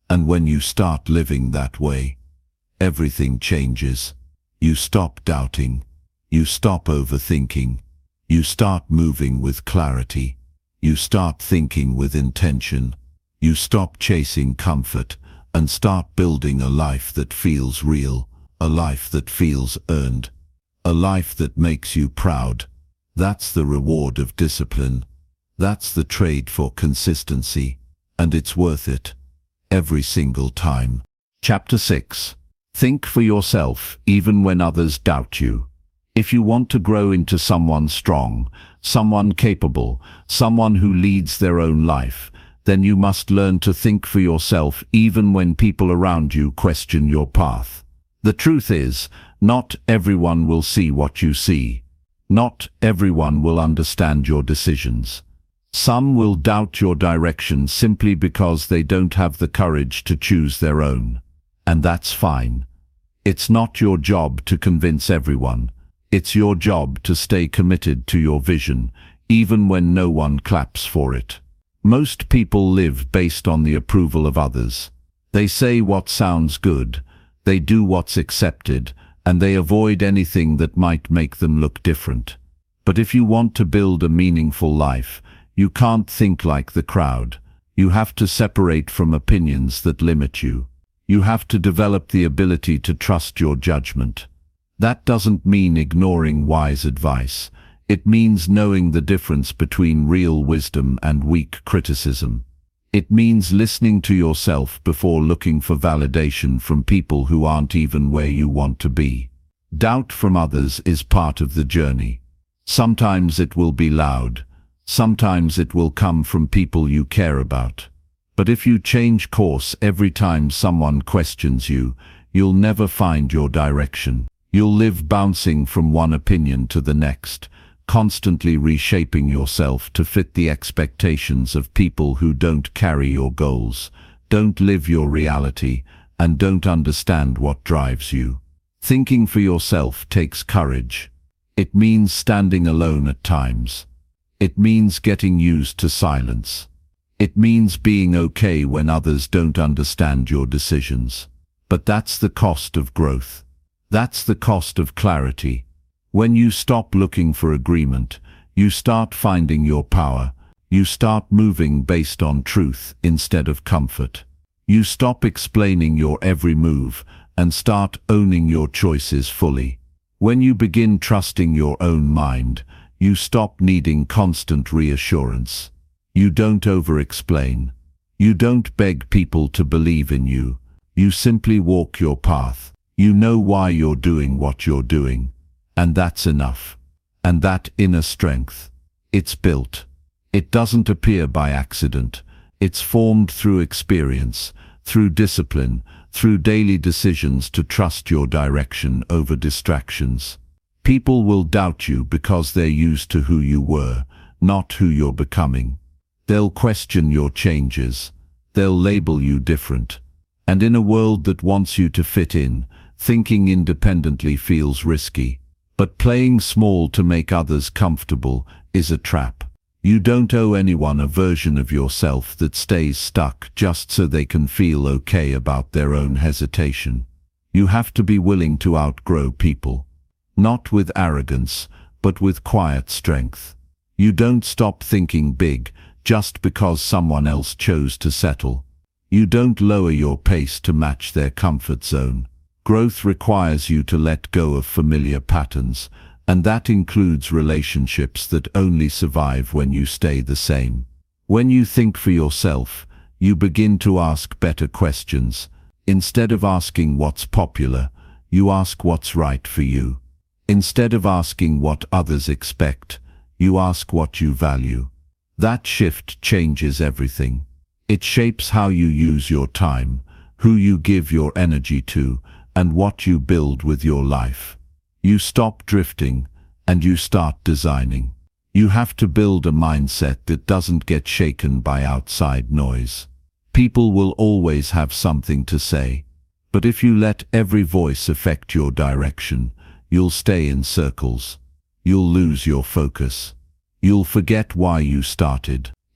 And when you start living that way, everything changes. You stop doubting. You stop overthinking. You start moving with clarity. You start thinking with intention. You stop chasing comfort and start building a life that feels real, a life that feels earned, a life that makes you proud. That's the reward of discipline. That's the trade for consistency, and it's worth it. Every single time. Chapter six. Think for yourself even when others doubt you. If you want to grow into someone strong, someone capable, someone who leads their own life, then you must learn to think for yourself even when people around you question your path. The truth is, not everyone will see what you see. Not everyone will understand your decisions. Some will doubt your direction simply because they don't have the courage to choose their own. And that's fine. It's not your job to convince everyone. It's your job to stay committed to your vision, even when no one claps for it. Most people live based on the approval of others. They say what sounds good, they do what's accepted, and they avoid anything that might make them look different. But if you want to build a meaningful life, you can't think like the crowd. You have to separate from opinions that limit you. You have to develop the ability to trust your judgment. That doesn't mean ignoring wise advice. It means knowing the difference between real wisdom and weak criticism. It means listening to yourself before looking for validation from people who aren't even where you want to be. Doubt from others is part of the journey. Sometimes it will be loud. Sometimes it will come from people you care about. But if you change course every time someone questions you, you'll never find your direction. You'll live bouncing from one opinion to the next, constantly reshaping yourself to fit the expectations of people who don't carry your goals, don't live your reality, and don't understand what drives you. Thinking for yourself takes courage. It means standing alone at times. It means getting used to silence. It means being okay when others don't understand your decisions. But that's the cost of growth. That's the cost of clarity. When you stop looking for agreement, you start finding your power. You start moving based on truth instead of comfort. You stop explaining your every move and start owning your choices fully. When you begin trusting your own mind, you stop needing constant reassurance. You don't over-explain. You don't beg people to believe in you. You simply walk your path. You know why you're doing what you're doing. And that's enough. And that inner strength, it's built. It doesn't appear by accident. It's formed through experience, through discipline, through daily decisions to trust your direction over distractions. People will doubt you because they're used to who you were, not who you're becoming. They'll question your changes. They'll label you different. And in a world that wants you to fit in, thinking independently feels risky. But playing small to make others comfortable is a trap. You don't owe anyone a version of yourself that stays stuck just so they can feel okay about their own hesitation. You have to be willing to outgrow people. Not with arrogance, but with quiet strength. You don't stop thinking big just because someone else chose to settle. You don't lower your pace to match their comfort zone. Growth requires you to let go of familiar patterns, and that includes relationships that only survive when you stay the same. When you think for yourself, you begin to ask better questions. Instead of asking what's popular, you ask what's right for you. Instead of asking what others expect, you ask what you value. That shift changes everything. It shapes how you use your time, who you give your energy to, and what you build with your life. You stop drifting, and you start designing. You have to build a mindset that doesn't get shaken by outside noise. People will always have something to say, but if you let every voice affect your direction, you'll stay in circles. You'll lose your focus. You'll forget why you started.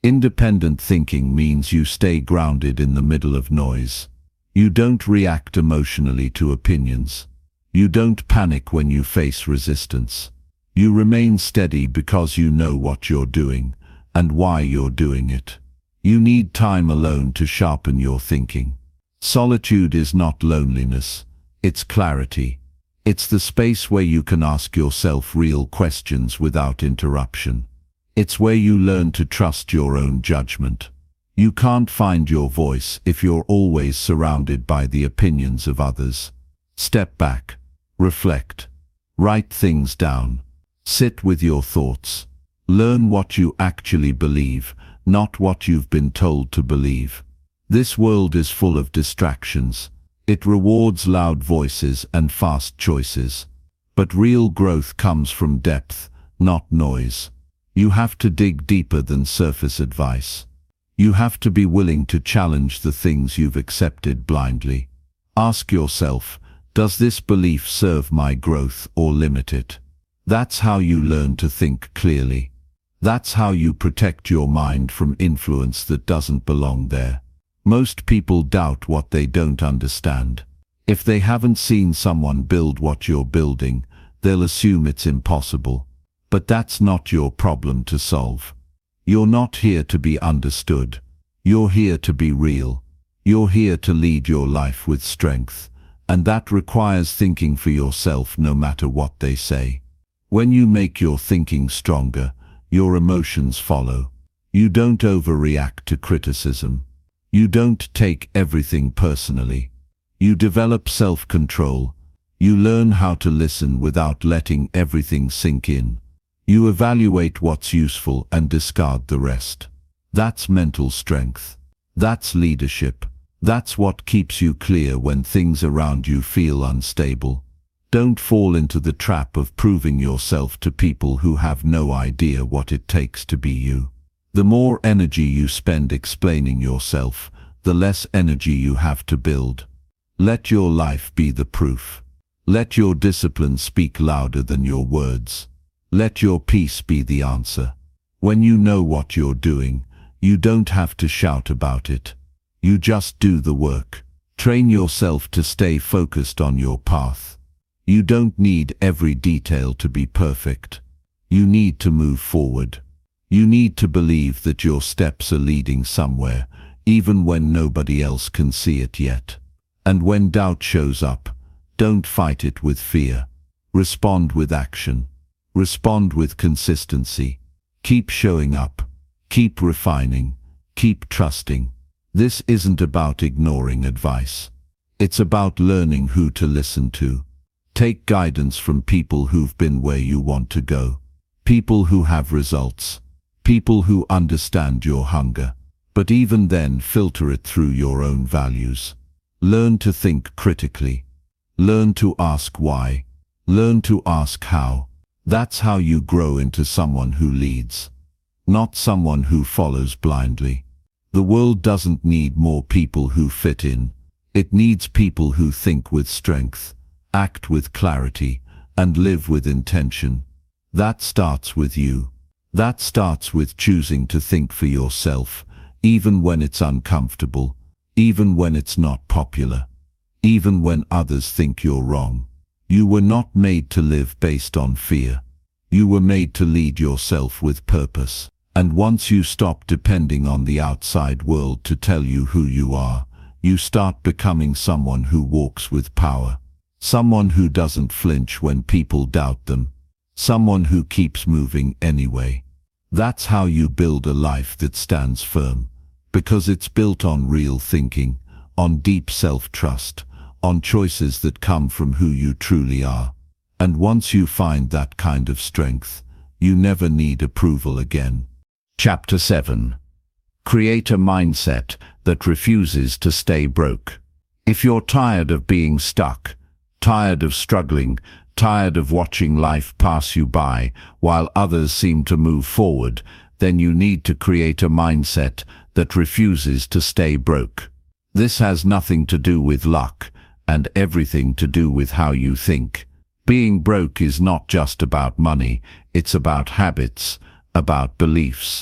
Independent thinking means you stay grounded in the middle of noise. You don't react emotionally to opinions. You don't panic when you face resistance. You remain steady because you know what you're doing and why you're doing it. You need time alone to sharpen your thinking. Solitude is not loneliness, it's clarity. It's the space where you can ask yourself real questions without interruption. It's where you learn to trust your own judgment. You can't find your voice if you're always surrounded by the opinions of others. Step back, reflect, write things down, sit with your thoughts. Learn what you actually believe, not what you've been told to believe. This world is full of distractions. It rewards loud voices and fast choices. But real growth comes from depth, not noise. You have to dig deeper than surface advice. You have to be willing to challenge the things you've accepted blindly. Ask yourself, does this belief serve my growth or limit it? That's how you learn to think clearly. That's how you protect your mind from influence that doesn't belong there. Most people doubt what they don't understand. If they haven't seen someone build what you're building, they'll assume it's impossible. But that's not your problem to solve. You're not here to be understood. You're here to be real. You're here to lead your life with strength. And that requires thinking for yourself no matter what they say. When you make your thinking stronger, your emotions follow. You don't overreact to criticism. You don't take everything personally. You develop self-control. You learn how to listen without letting everything sink in. You evaluate what's useful and discard the rest. That's mental strength. That's leadership. That's what keeps you clear when things around you feel unstable. Don't fall into the trap of proving yourself to people who have no idea what it takes to be you. The more energy you spend explaining yourself, the less energy you have to build. Let your life be the proof. Let your discipline speak louder than your words. Let your peace be the answer. When you know what you're doing, you don't have to shout about it. You just do the work. Train yourself to stay focused on your path. You don't need every detail to be perfect. You need to move forward. You need to believe that your steps are leading somewhere, even when nobody else can see it yet. And when doubt shows up, don't fight it with fear. Respond with action. Respond with consistency. Keep showing up. Keep refining. Keep trusting. This isn't about ignoring advice. It's about learning who to listen to. Take guidance from people who've been where you want to go. People who have results. People who understand your hunger. But even then, filter it through your own values. Learn to think critically. Learn to ask why. Learn to ask how. That's how you grow into someone who leads, not someone who follows blindly. The world doesn't need more people who fit in. It needs people who think with strength, act with clarity, and live with intention. That starts with you. That starts with choosing to think for yourself, even when it's uncomfortable, even when it's not popular, even when others think you're wrong. You were not made to live based on fear. You were made to lead yourself with purpose. And once you stop depending on the outside world to tell you who you are, you start becoming someone who walks with power. Someone who doesn't flinch when people doubt them. Someone who keeps moving anyway. That's how you build a life that stands firm, because it's built on real thinking, on deep self-trust, on choices that come from who you truly are. And once you find that kind of strength, you never need approval again. Chapter seven. Create a mindset that refuses to stay broke. If you're tired of being stuck, tired of struggling, tired of watching life pass you by while others seem to move forward, then you need to create a mindset that refuses to stay broke. This has nothing to do with luck and everything to do with how you think. Being broke is not just about money, it's about habits, about beliefs,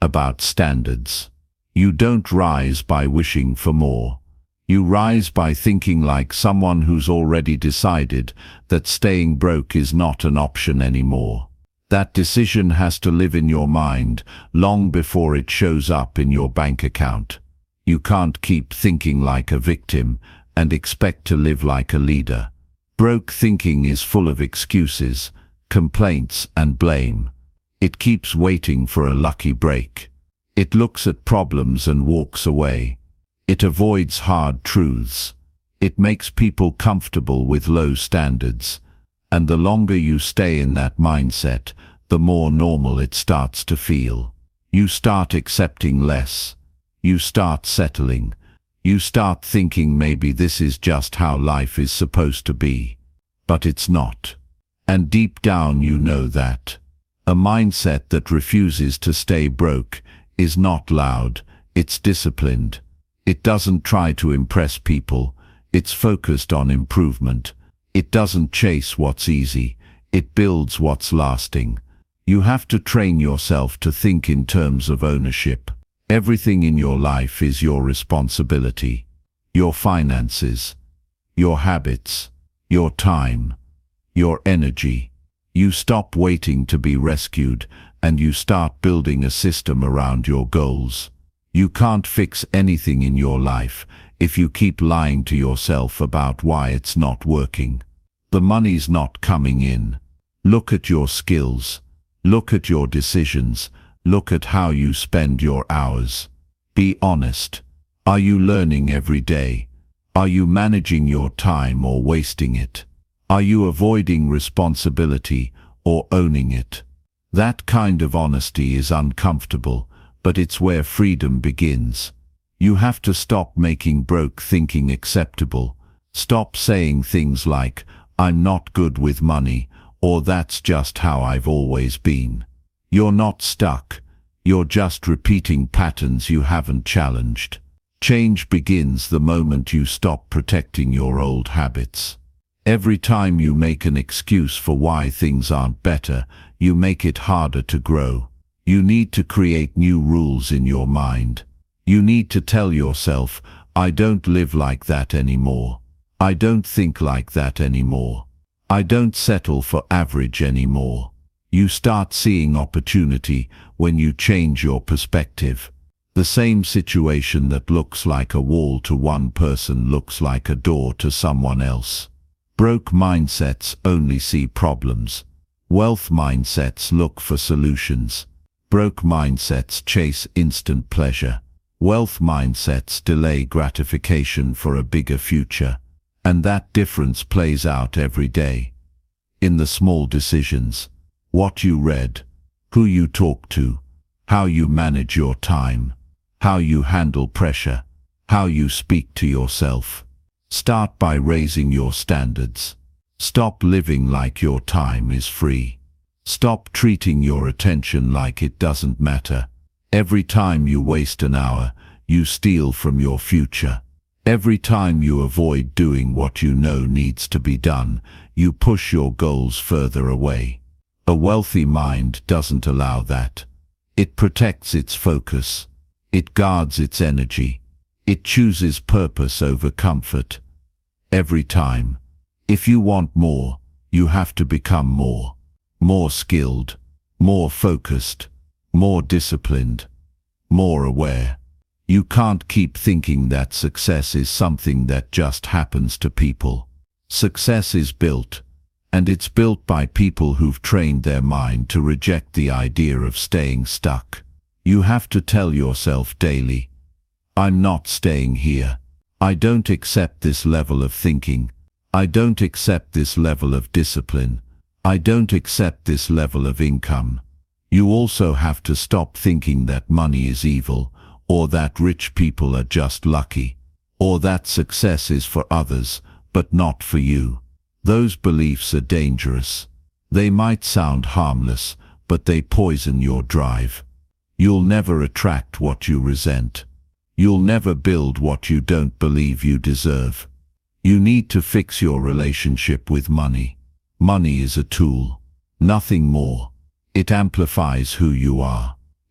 about standards. You don't rise by wishing for more. You rise by thinking like someone who's already decided that staying broke is not an option anymore. That decision has to live in your mind long before it shows up in your bank account. You can't keep thinking like a victim and expect to live like a leader. Broke thinking is full of excuses, complaints, and blame. It keeps waiting for a lucky break. It looks at problems and walks away. It avoids hard truths. It makes people comfortable with low standards. And the longer you stay in that mindset, the more normal it starts to feel. You start accepting less. You start settling. You start thinking maybe this is just how life is supposed to be. But it's not. And deep down you know that. A mindset that refuses to stay broke is not loud, it's disciplined. It doesn't try to impress people, it's focused on improvement. It doesn't chase what's easy, it builds what's lasting. You have to train yourself to think in terms of ownership. Everything in your life is your responsibility. Your finances, your habits, your time, your energy. You stop waiting to be rescued and you start building a system around your goals. You can't fix anything in your life if you keep lying to yourself about why it's not working. The money's not coming in. Look at your skills. Look at your decisions. Look at how you spend your hours. Be honest. Are you learning every day? Are you managing your time or wasting it? Are you avoiding responsibility or owning it? That kind of honesty is uncomfortable, but it's where freedom begins. You have to stop making broke thinking acceptable. Stop saying things like, "I'm not good with money," or "that's just how I've always been." You're not stuck. You're just repeating patterns you haven't challenged. Change begins the moment you stop protecting your old habits. Every time you make an excuse for why things aren't better, you make it harder to grow. You need to create new rules in your mind. You need to tell yourself, "I don't live like that anymore. I don't think like that anymore. I don't settle for average anymore." You start seeing opportunity when you change your perspective. The same situation that looks like a wall to one person looks like a door to someone else. Broke mindsets only see problems. Wealth mindsets look for solutions. Broke mindsets chase instant pleasure. Wealth mindsets delay gratification for a bigger future. And that difference plays out every day. In the small decisions. What you read, who you talk to, how you manage your time, how you handle pressure, how you speak to yourself. Start by raising your standards. Stop living like your time is free. Stop treating your attention like it doesn't matter. Every time you waste an hour, you steal from your future. Every time you avoid doing what you know needs to be done, you push your goals further away. A wealthy mind doesn't allow that. It protects its focus. It guards its energy. It chooses purpose over comfort. Every time. If you want more, you have to become more. More skilled, more focused, more disciplined, more aware. You can't keep thinking that success is something that just happens to people. Success is built, and it's built by people who've trained their mind to reject the idea of staying stuck. You have to tell yourself daily, "I'm not staying here. I don't accept this level of thinking. I don't accept this level of discipline. I don't accept this level of income." You also have to stop thinking that money is evil, or that rich people are just lucky, or that success is for others, but not for you. Those beliefs are dangerous. They might sound harmless, but they poison your drive. You'll never attract what you resent. You'll never build what you don't believe you deserve. You need to fix your relationship with money. Money is a tool, nothing more. It amplifies who you are.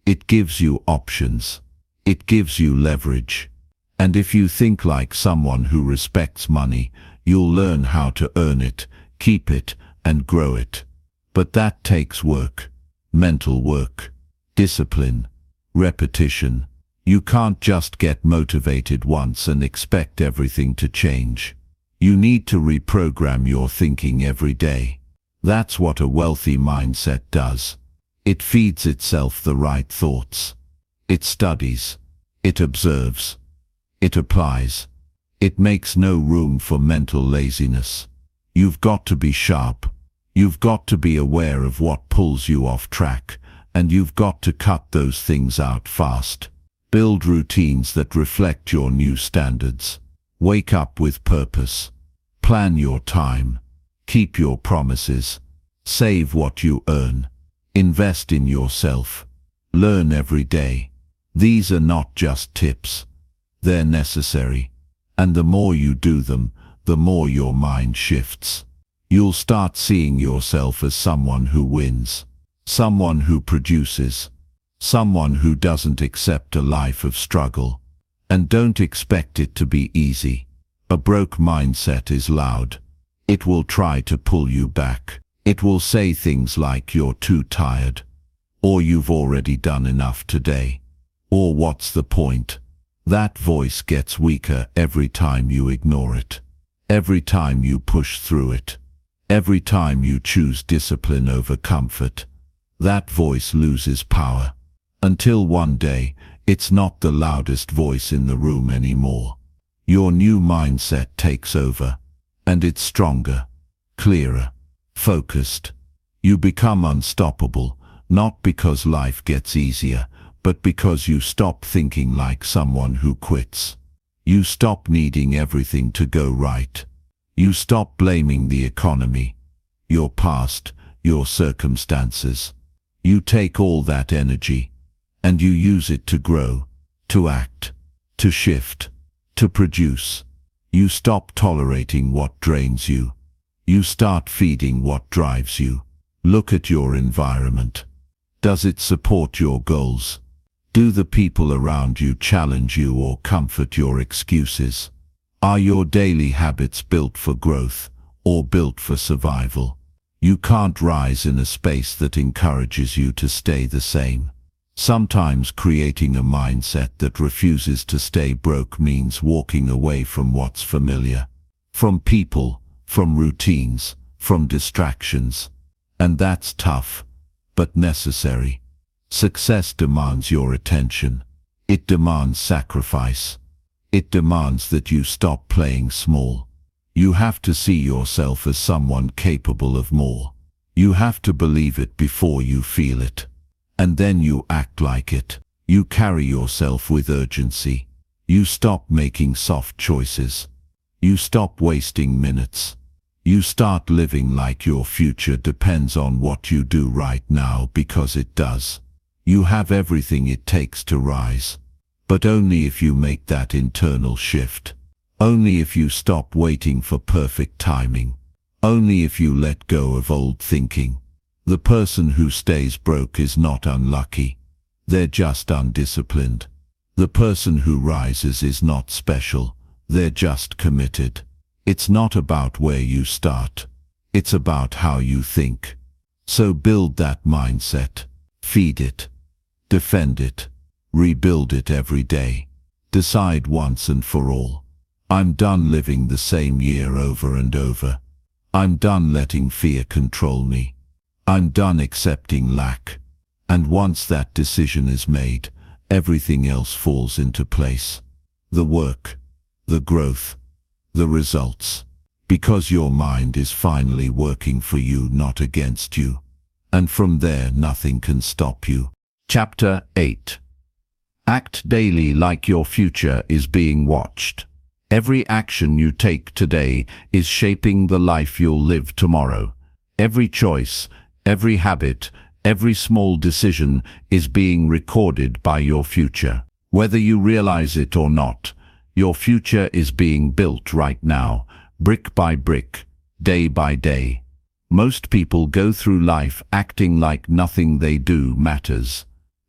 It gives you options. It gives you leverage. And if you think like someone who respects money, you'll learn how to earn it, keep it, and grow it. But that takes work. Mental work. Discipline. Repetition. You can't just get motivated once and expect everything to change. You need to reprogram your thinking every day. That's what a wealthy mindset does. It feeds itself the right thoughts. It studies. It observes. It applies. It makes no room for mental laziness. You've got to be sharp. You've got to be aware of what pulls you off track, and you've got to cut those things out fast. Build routines that reflect your new standards. Wake up with purpose. Plan your time. Keep your promises. Save what you earn. Invest in yourself. Learn every day. These are not just tips. They're necessary. And the more you do them, the more your mind shifts. You'll start seeing yourself as someone who wins. Someone who produces. Someone who doesn't accept a life of struggle. And don't expect it to be easy. A broke mindset is loud. It will try to pull you back. It will say things like you're too tired, or you've already done enough today, or what's the point? That voice gets weaker every time you ignore it, every time you push through it, every time you choose discipline over comfort. That voice loses power, until one day, it's not the loudest voice in the room anymore. Your new mindset takes over, and it's stronger, clearer, focused. You become unstoppable, not because life gets easier, but because you stop thinking like someone who quits. You stop needing everything to go right. You stop blaming the economy, your past, your circumstances. You take all that energy, and you use it to grow, to act, to shift, to produce. You stop tolerating what drains you. You start feeding what drives you. Look at your environment. Does it support your goals? Do the people around you challenge you or comfort your excuses? Are your daily habits built for growth or built for survival? You can't rise in a space that encourages you to stay the same. Sometimes creating a mindset that refuses to stay broke means walking away from what's familiar, from people, from routines, from distractions. And that's tough, but necessary. Success demands your attention. It demands sacrifice. It demands that you stop playing small. You have to see yourself as someone capable of more. You have to believe it before you feel it. And then you act like it. You carry yourself with urgency. You stop making soft choices. You stop wasting minutes. You start living like your future depends on what you do right now, because it does. You have everything it takes to rise. But only if you make that internal shift. Only if you stop waiting for perfect timing. Only if you let go of old thinking. The person who stays broke is not unlucky. They're just undisciplined. The person who rises is not special. They're just committed. It's not about where you start. It's about how you think. So build that mindset. Feed it. Defend it. Rebuild it every day. Decide once and for all. I'm done living the same year over and over. I'm done letting fear control me. I'm done accepting lack. And once that decision is made, everything else falls into place. The work, the growth, the results. Because your mind is finally working for you, not against you. And from there, nothing can stop you. Chapter eight. Act daily like your future is being watched. Every action you take today is shaping the life you'll live tomorrow. Every choice, every habit, every small decision is being recorded by your future. Whether you realize it or not, your future is being built right now, brick by brick, day by day. Most people go through life acting like nothing they do matters.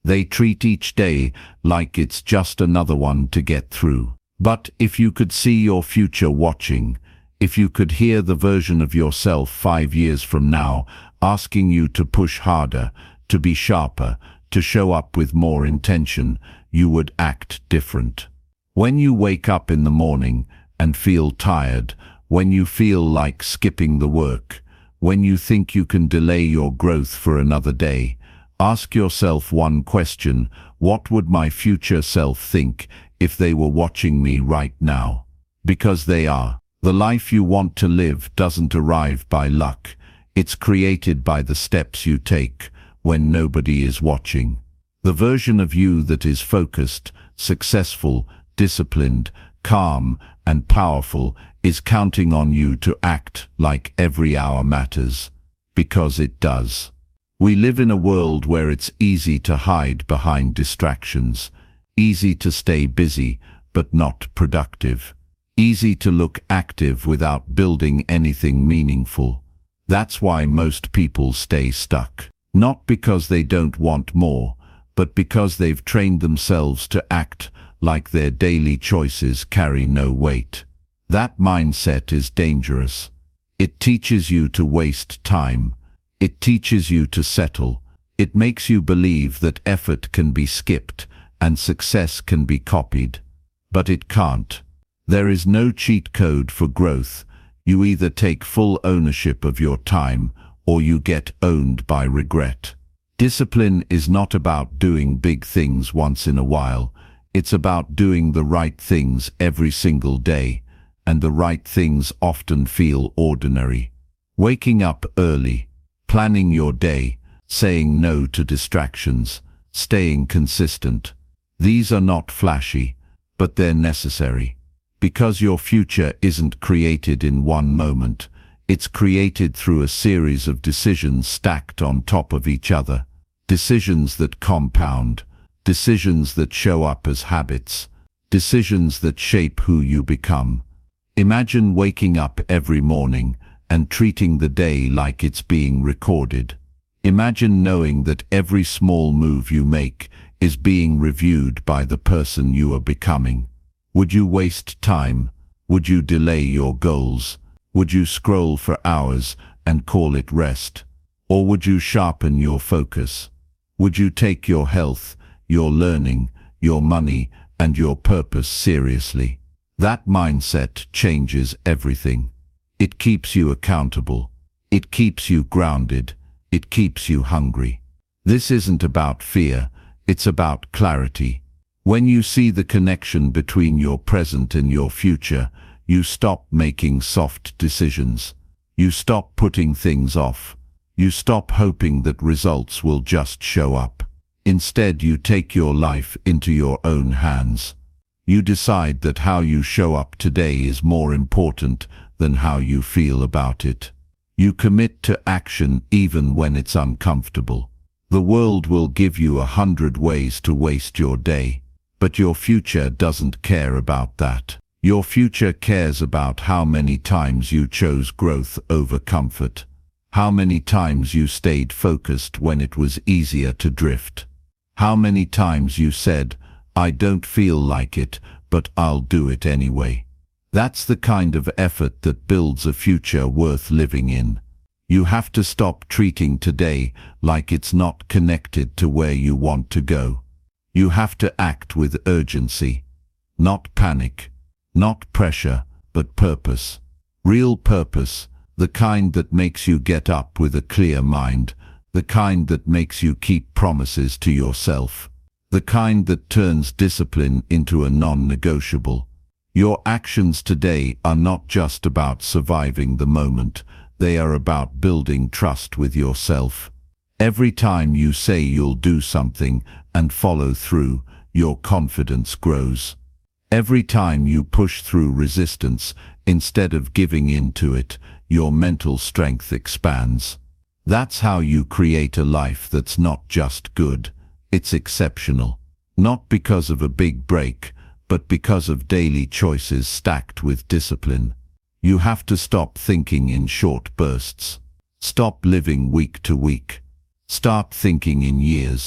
They treat each day like it's just another one to get through. But if you could see your future watching, if you could hear the version of yourself five years from now asking you to push harder, to be sharper, to show up with more intention, you would act different. When you wake up in the morning and feel tired, when you feel like skipping the work, when you think you can delay your growth for another day, ask yourself one question: what would my future self think if they were watching me right now? Because they are. The life you want to live doesn't arrive by luck. It's created by the steps you take when nobody is watching. The version of you that is focused, successful, disciplined, calm, and powerful is counting on you to act like every hour matters. Because it does. We live in a world where it's easy to hide behind distractions, easy to stay busy but not productive, easy to look active without building anything meaningful. That's why most people stay stuck. Not because they don't want more, but because they've trained themselves to act like their daily choices carry no weight. That mindset is dangerous. It teaches you to waste time. It teaches you to settle. It makes you believe that effort can be skipped and success can be copied. But it can't. There is no cheat code for growth. You either take full ownership of your time or you get owned by regret. Discipline is not about doing big things once in a while. It's about doing the right things every single day, and the right things often feel ordinary. Waking up early, planning your day, saying no to distractions, staying consistent. These are not flashy, but they're necessary. Because your future isn't created in one moment. It's created through a series of decisions stacked on top of each other. Decisions that compound. Decisions that show up as habits. Decisions that shape who you become. Imagine waking up every morning and treating the day like it's being recorded. Imagine knowing that every small move you make is being reviewed by the person you are becoming. Would you waste time? Would you delay your goals? Would you scroll for hours and call it rest? Or would you sharpen your focus? Would you take your health, your learning, your money, and your purpose seriously? That mindset changes everything. It keeps you accountable. It keeps you grounded. It keeps you hungry. This isn't about fear. It's about clarity. When you see the connection between your present and your future, you stop making soft decisions. You stop putting things off. You stop hoping that results will just show up. Instead, you take your life into your own hands. You decide that how you show up today is more important than how you feel about it. You commit to action even when it's uncomfortable. The world will give you a hundred ways to waste your day. But your future doesn't care about that. Your future cares about how many times you chose growth over comfort. How many times you stayed focused when it was easier to drift. How many times you said, "I don't feel like it, but I'll do it anyway." That's the kind of effort that builds a future worth living in. You have to stop treating today like it's not connected to where you want to go. You have to act with urgency, not panic, not pressure, but purpose. Real purpose, the kind that makes you get up with a clear mind, the kind that makes you keep promises to yourself, the kind that turns discipline into a non-negotiable. Your actions today are not just about surviving the moment, they are about building trust with yourself. Every time you say you'll do something and follow through, your confidence grows. Every time you push through resistance instead of giving in to it, your mental strength expands. That's how you create a life that's not just good, it's exceptional. Not because of a big break, but because of daily choices stacked with discipline. You have to stop thinking in short bursts. Stop living week to week. Start thinking in years.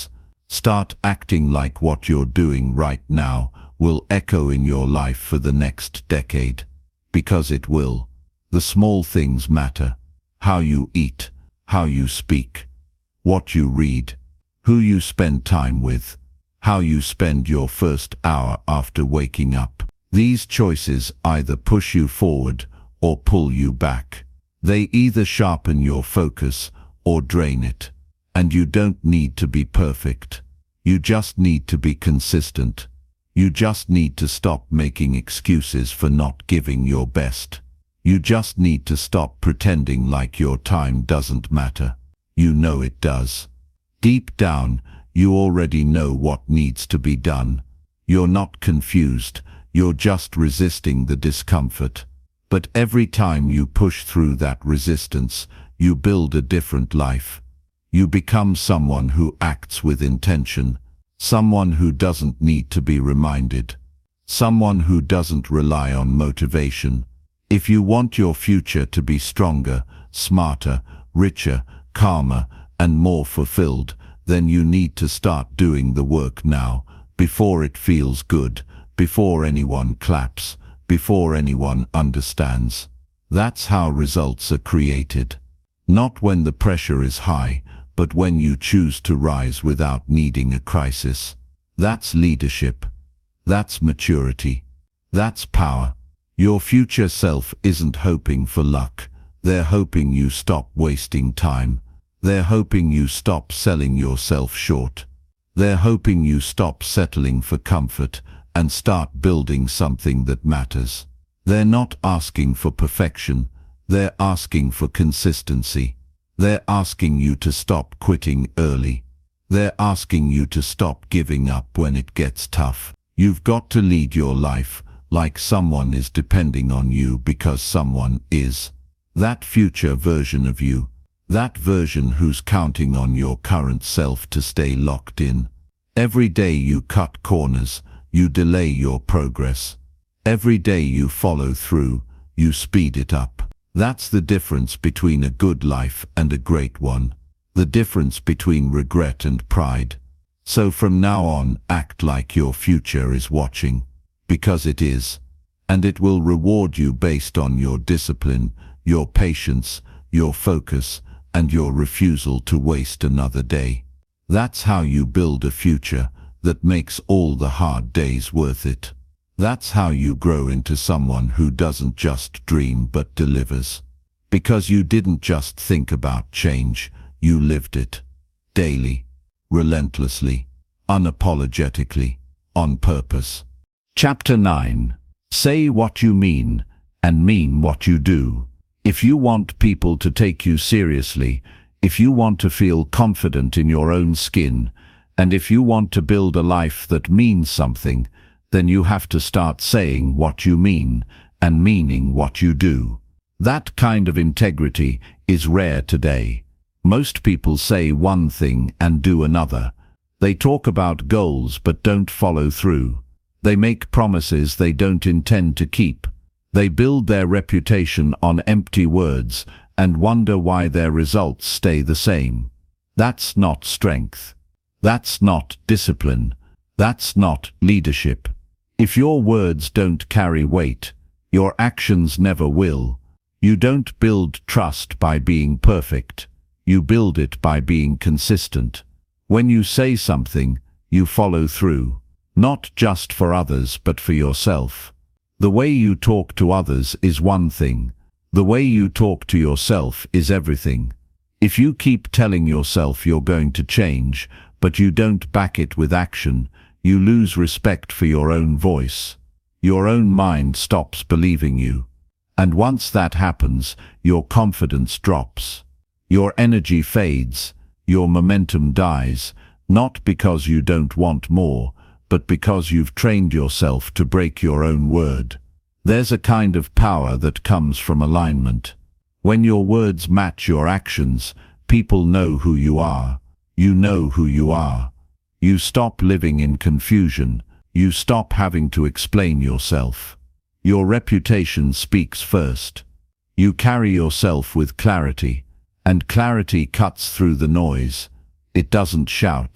Start acting like what you're doing right now will echo in your life for the next decade. Because it will. The small things matter. How you eat, how you speak, what you read, who you spend time with, how you spend your first hour after waking up. These choices either push you forward or pull you back. They either sharpen your focus or drain it. And you don't need to be perfect. You just need to be consistent. You just need to stop making excuses for not giving your best. You just need to stop pretending like your time doesn't matter. You know it does. Deep down, you already know what needs to be done. You're not confused. You're just resisting the discomfort. But every time you push through that resistance, you build a different life. You become someone who acts with intention, someone who doesn't need to be reminded, someone who doesn't rely on motivation. If you want your future to be stronger, smarter, richer, calmer, and more fulfilled, then you need to start doing the work now, before it feels good, before anyone claps, before anyone understands. That's how results are created. Not when the pressure is high, but when you choose to rise without needing a crisis. That's leadership. That's maturity. That's power. Your future self isn't hoping for luck. They're hoping you stop wasting time. They're hoping you stop selling yourself short. They're hoping you stop settling for comfort and start building something that matters. They're not asking for perfection. They're asking for consistency. They're asking you to stop quitting early. They're asking you to stop giving up when it gets tough. You've got to lead your life like someone is depending on you because someone is. That future version of you. That version who's counting on your current self to stay locked in. Every day you cut corners, you delay your progress. Every day you follow through, you speed it up. That's the difference between a good life and a great one. The difference between regret and pride. So from now on, act like your future is watching. Because it is. And it will reward you based on your discipline, your patience, your focus, and your refusal to waste another day. That's how you build a future that makes all the hard days worth it. That's how you grow into someone who doesn't just dream but delivers. Because you didn't just think about change, you lived it. Daily, relentlessly, unapologetically, on purpose. Chapter nine. Say what you mean, and mean what you do. If you want people to take you seriously, if you want to feel confident in your own skin, and if you want to build a life that means something, then you have to start saying what you mean and meaning what you do. That kind of integrity is rare today. Most people say one thing and do another. They talk about goals but don't follow through. They make promises they don't intend to keep. They build their reputation on empty words and wonder why their results stay the same. That's not strength. That's not discipline. That's not leadership. If your words don't carry weight, your actions never will. You don't build trust by being perfect. You build it by being consistent. When you say something, you follow through, not just for others but for yourself. The way you talk to others is one thing. The way you talk to yourself is everything. If you keep telling yourself you're going to change, but you don't back it with action, you lose respect for your own voice. Your own mind stops believing you. And once that happens, your confidence drops. Your energy fades. Your momentum dies, not because you don't want more, but because you've trained yourself to break your own word. There's a kind of power that comes from alignment. When your words match your actions, people know who you are. You know who you are. You stop living in confusion. You stop having to explain yourself. Your reputation speaks first. You carry yourself with clarity, and clarity cuts through the noise. It doesn't shout.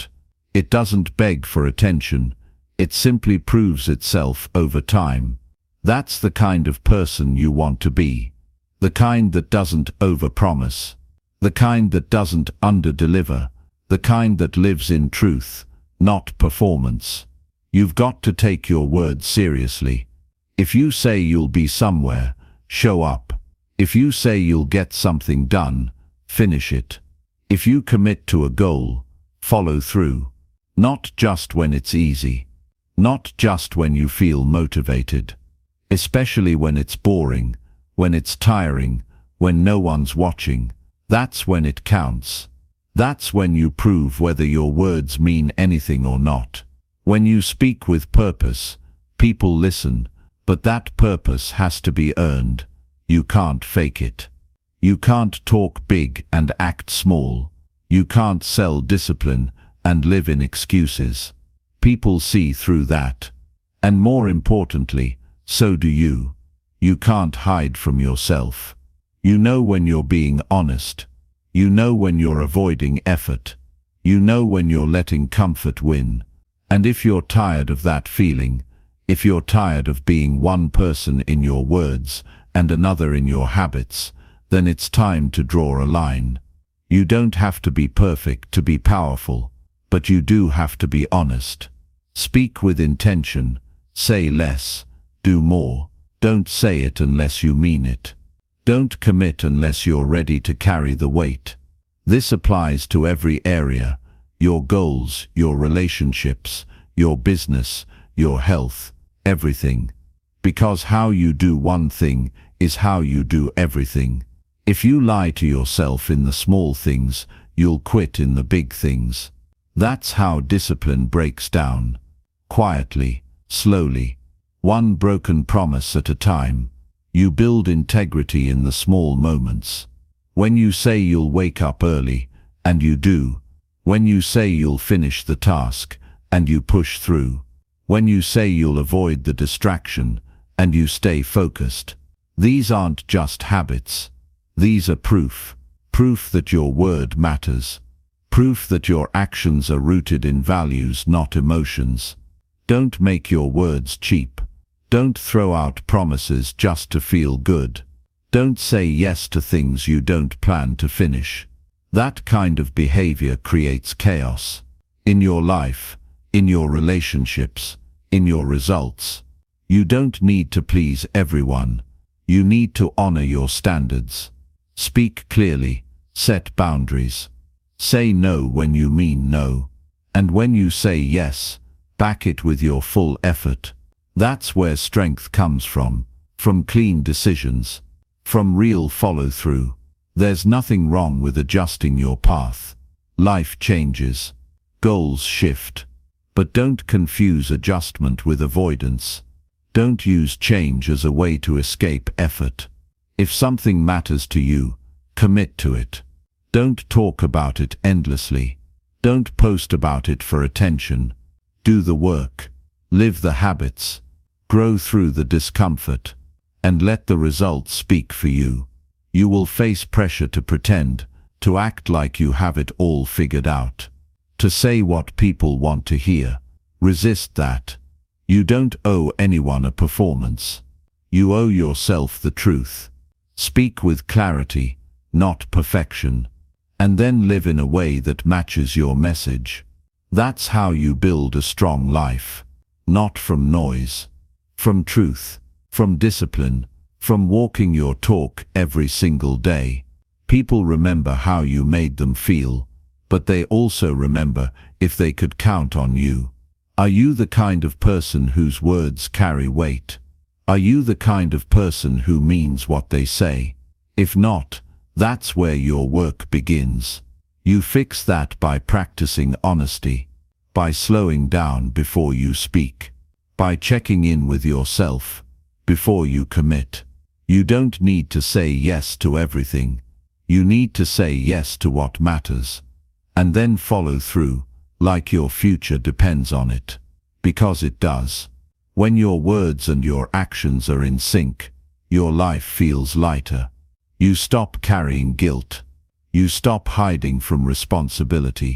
It doesn't beg for attention. It simply proves itself over time. That's the kind of person you want to be. The kind that doesn't overpromise. The kind that doesn't underdeliver. The kind that lives in truth, not performance. You've got to take your words seriously. If you say you'll be somewhere, show up. If you say you'll get something done, finish it. If you commit to a goal, follow through. Not just when it's easy. Not just when you feel motivated. Especially when it's boring, when it's tiring, when no one's watching. That's when it counts. That's when you prove whether your words mean anything or not. When you speak with purpose, people listen, but that purpose has to be earned. You can't fake it. You can't talk big and act small. You can't sell discipline and live in excuses. People see through that. And more importantly, so do you. You can't hide from yourself. You know when you're being honest. You know when you're avoiding effort. You know when you're letting comfort win. And if you're tired of that feeling, if you're tired of being one person in your words and another in your habits, then it's time to draw a line. You don't have to be perfect to be powerful, but you do have to be honest. Speak with intention. Say less. Do more. Don't say it unless you mean it. Don't commit unless you're ready to carry the weight. This applies to every area: your goals, your relationships, your business, your health, everything. Because how you do one thing is how you do everything. If you lie to yourself in the small things, you'll quit in the big things. That's how discipline breaks down. Quietly, slowly, one broken promise at a time. You build integrity in the small moments. When you say you'll wake up early, and you do. When you say you'll finish the task, and you push through. When you say you'll avoid the distraction, and you stay focused. These aren't just habits. These are proof. Proof that your word matters. Proof that your actions are rooted in values, not emotions. Don't make your words cheap. Don't throw out promises just to feel good. Don't say yes to things you don't plan to finish. That kind of behavior creates chaos. In your life, in your relationships, in your results. You don't need to please everyone. You need to honor your standards. Speak clearly. Set boundaries. Say no when you mean no. And when you say yes, back it with your full effort. That's where strength comes from. From clean decisions. From real follow-through. There's nothing wrong with adjusting your path. Life changes. Goals shift. But don't confuse adjustment with avoidance. Don't use change as a way to escape effort. If something matters to you, commit to it. Don't talk about it endlessly. Don't post about it for attention. Do the work. Live the habits. Grow through the discomfort. And let the results speak for you. You will face pressure to pretend, to act like you have it all figured out. To say what people want to hear. Resist that. You don't owe anyone a performance. You owe yourself the truth. Speak with clarity, not perfection. And then live in a way that matches your message. That's how you build a strong life. Not from noise. From truth. From discipline. From walking your talk every single day. People remember how you made them feel, but they also remember if they could count on you. Are you the kind of person whose words carry weight? Are you the kind of person who means what they say? If not, that's where your work begins. You fix that by practicing honesty, by slowing down before you speak, by checking in with yourself before you commit. You don't need to say yes to everything. You need to say yes to what matters. And then follow through, like your future depends on it. Because it does. When your words and your actions are in sync, your life feels lighter. You stop carrying guilt. You stop hiding from responsibility.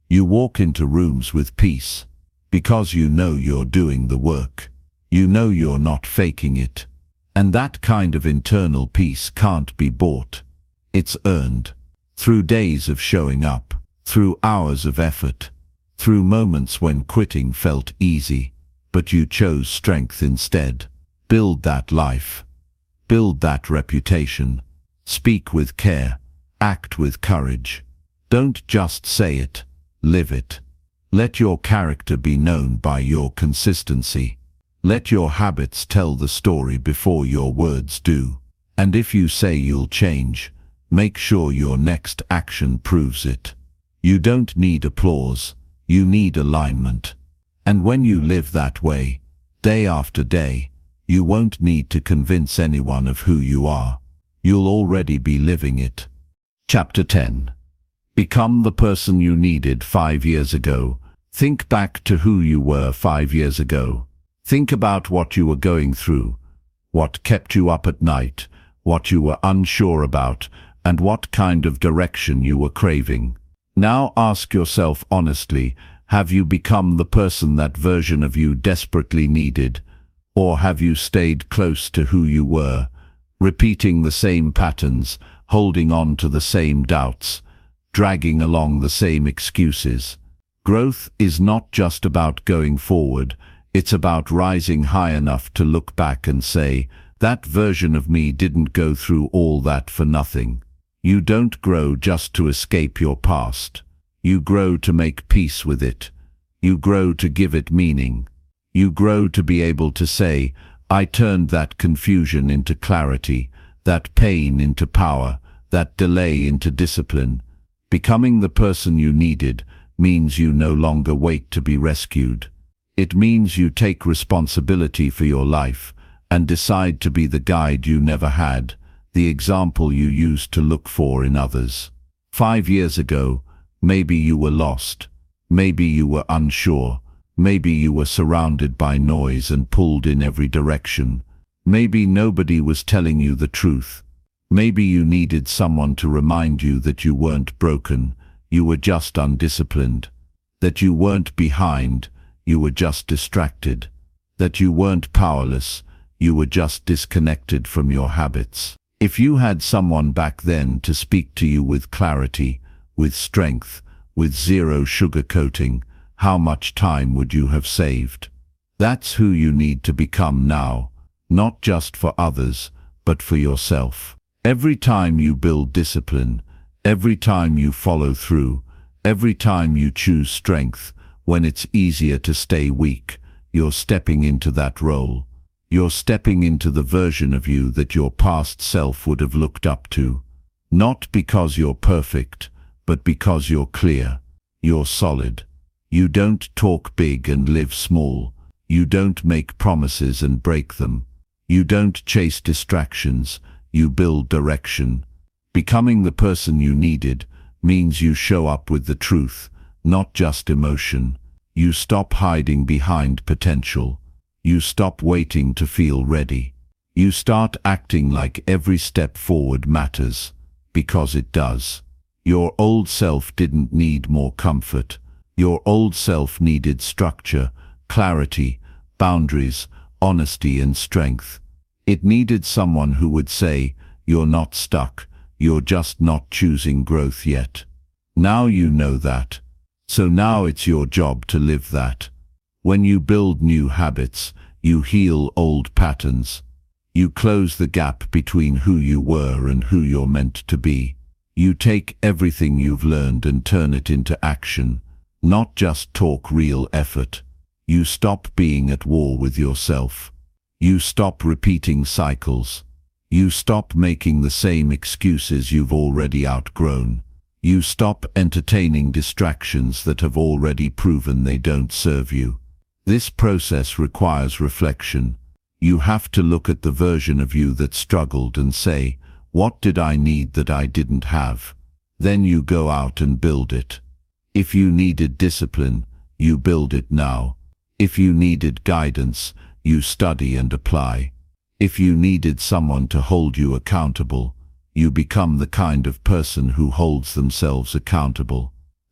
You walk into rooms with peace because you know you're doing the work. You know you're not faking it. And that kind of internal peace can't be bought. It's earned through days of showing up, through hours of effort, through moments when quitting felt easy, but you chose strength instead. Build that life. Build that reputation. Speak with care. Act with courage. Don't just say it. Live it. Let your character be known by your consistency. Let your habits tell the story before your words do. And if you say you'll change, make sure your next action proves it. You don't need applause. You need alignment. And when you live that way, day after day, you won't need to convince anyone of who you are. You'll already be living it. Chapter ten. Become the person you needed five years ago. Think back to who you were five years ago. Think about what you were going through, what kept you up at night, what you were unsure about, and what kind of direction you were craving. Now ask yourself honestly, have you become the person that version of you desperately needed? Or have you stayed close to who you were, repeating the same patterns, holding on to the same doubts, dragging along the same excuses? Growth is not just about going forward, it's about rising high enough to look back and say, that version of me didn't go through all that for nothing. You don't grow just to escape your past. You grow to make peace with it. You grow to give it meaning. You grow to be able to say, I turned that confusion into clarity, that pain into power, that delay into discipline. Becoming the person you needed means you no longer wait to be rescued. It means you take responsibility for your life and decide to be the guide you never had, the example you used to look for in others. Five years ago, maybe you were lost. Maybe you were unsure. Maybe you were surrounded by noise and pulled in every direction. Maybe nobody was telling you the truth. Maybe you needed someone to remind you that you weren't broken, you were just undisciplined. That you weren't behind, you were just distracted. That you weren't powerless, you were just disconnected from your habits. If you had someone back then to speak to you with clarity, with strength, with zero sugarcoating, how much time would you have saved? That's who you need to become now, not just for others, but for yourself. Every time you build discipline, every time you follow through, every time you choose strength, when it's easier to stay weak, you're stepping into that role. You're stepping into the version of you that your past self would have looked up to. Not because you're perfect, but because you're clear. You're solid. You don't talk big and live small. You don't make promises and break them. You don't chase distractions. You build direction. Becoming the person you needed means you show up with the truth, not just emotion. You stop hiding behind potential. You stop waiting to feel ready. You start acting like every step forward matters, because it does. Your old self didn't need more comfort. Your old self needed structure, clarity, boundaries, honesty and strength. It needed someone who would say, you're not stuck, you're just not choosing growth yet. Now you know that. So now it's your job to live that. When you build new habits, you heal old patterns. You close the gap between who you were and who you're meant to be. You take everything you've learned and turn it into action, not just talk real effort. You stop being at war with yourself. You stop repeating cycles. You stop making the same excuses you've already outgrown. You stop entertaining distractions that have already proven they don't serve you. This process requires reflection. You have to look at the version of you that struggled and say, what did I need that I didn't have? Then you go out and build it. If you needed discipline, you build it now. If you needed guidance, you study and apply. If you needed someone to hold you accountable, you become the kind of person who holds themselves accountable.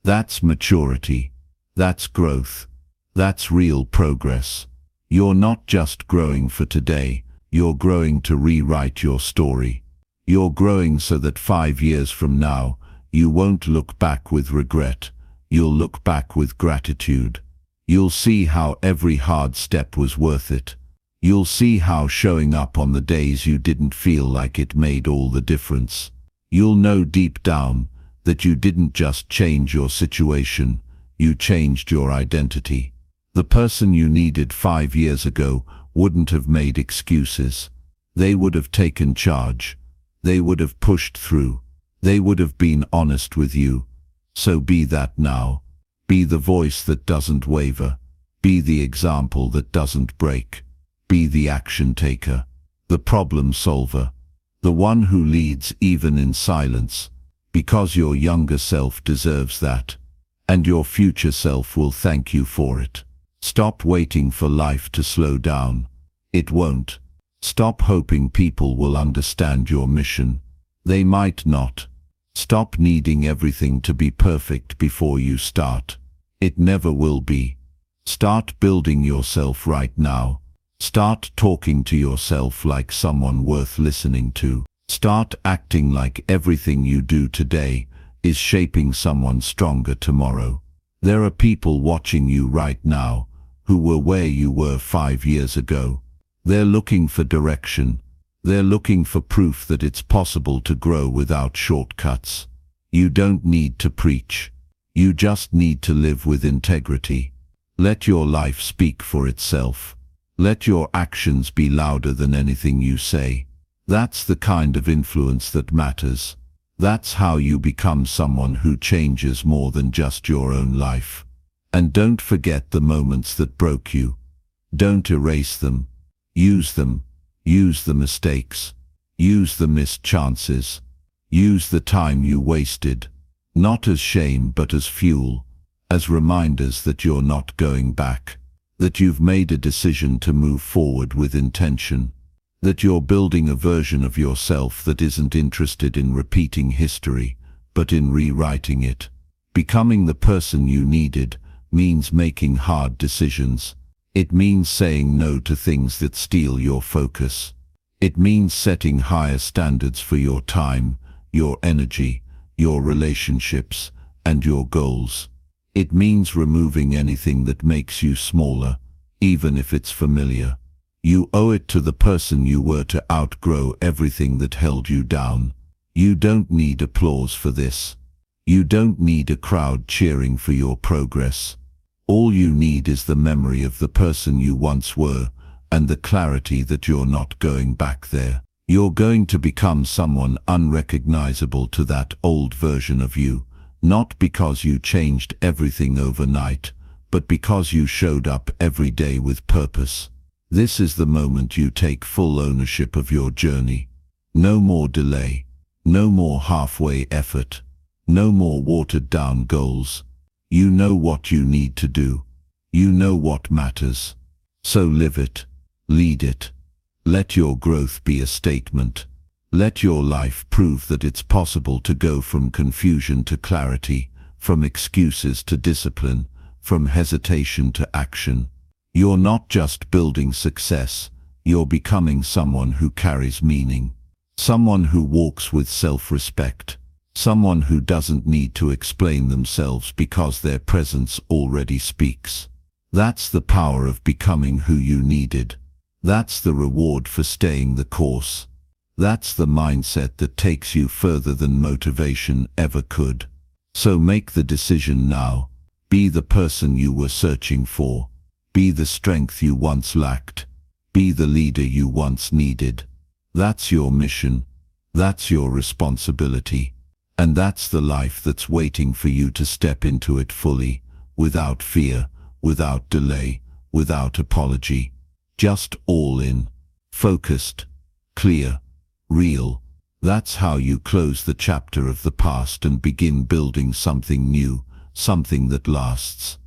That's maturity. That's growth. That's real progress. You're not just growing for today, you're growing to rewrite your story. You're growing so that five years from now, you won't look back with regret. You'll look back with gratitude. You'll see how every hard step was worth it. You'll see how showing up on the days you didn't feel like it made all the difference. You'll know deep down that you didn't just change your situation, you changed your identity. The person you needed five years ago wouldn't have made excuses. They would have taken charge. They would have pushed through. They would have been honest with you. So be that now. Be the voice that doesn't waver. Be the example that doesn't break. Be the action taker, the problem solver, the one who leads even in silence, because your younger self deserves that, and your future self will thank you for it. Stop waiting for life to slow down. It won't. Stop hoping people will understand your mission. They might not. Stop needing everything to be perfect before you start. It never will be. Start building yourself right now. Start talking to yourself like someone worth listening to. Start acting like everything you do today is shaping someone stronger tomorrow. There are people watching you right now who were where you were five years ago. They're looking for direction. They're looking for proof that it's possible to grow without shortcuts. You don't need to preach. You just need to live with integrity. Let your life speak for itself. Let your actions be louder than anything you say. That's the kind of influence that matters. That's how you become someone who changes more than just your own life. And don't forget the moments that broke you. Don't erase them. Use them. Use the mistakes. Use the missed chances. Use the time you wasted. Not as shame but as fuel. As reminders that you're not going back. That you've made a decision to move forward with intention. That you're building a version of yourself that isn't interested in repeating history, but in rewriting it. Becoming the person you needed means making hard decisions. It means saying no to things that steal your focus. It means setting higher standards for your time, your energy, your relationships, and your goals. It means removing anything that makes you smaller, even if it's familiar. You owe it to the person you were to outgrow everything that held you down. You don't need applause for this. You don't need a crowd cheering for your progress. All you need is the memory of the person you once were, and the clarity that you're not going back there. You're going to become someone unrecognizable to that old version of you, not because you changed everything overnight, but because you showed up every day with purpose. This is the moment you take full ownership of your journey. No more delay, no more halfway effort, no more watered-down goals. You know what you need to do. You know what matters. So live it. Lead it. Let your growth be a statement. Let your life prove that it's possible to go from confusion to clarity, from excuses to discipline, from hesitation to action. You're not just building success, you're becoming someone who carries meaning. Someone who walks with self-respect. Someone who doesn't need to explain themselves because their presence already speaks. That's the power of becoming who you needed. That's the reward for staying the course. That's the mindset that takes you further than motivation ever could. So make the decision now. Be the person you were searching for. Be the strength you once lacked. Be the leader you once needed. That's your mission. That's your responsibility. And that's the life that's waiting for you to step into it fully, without fear, without delay, without apology. Just all in. Focused. Clear. Real. That's how you close the chapter of the past and begin building something new, something that lasts.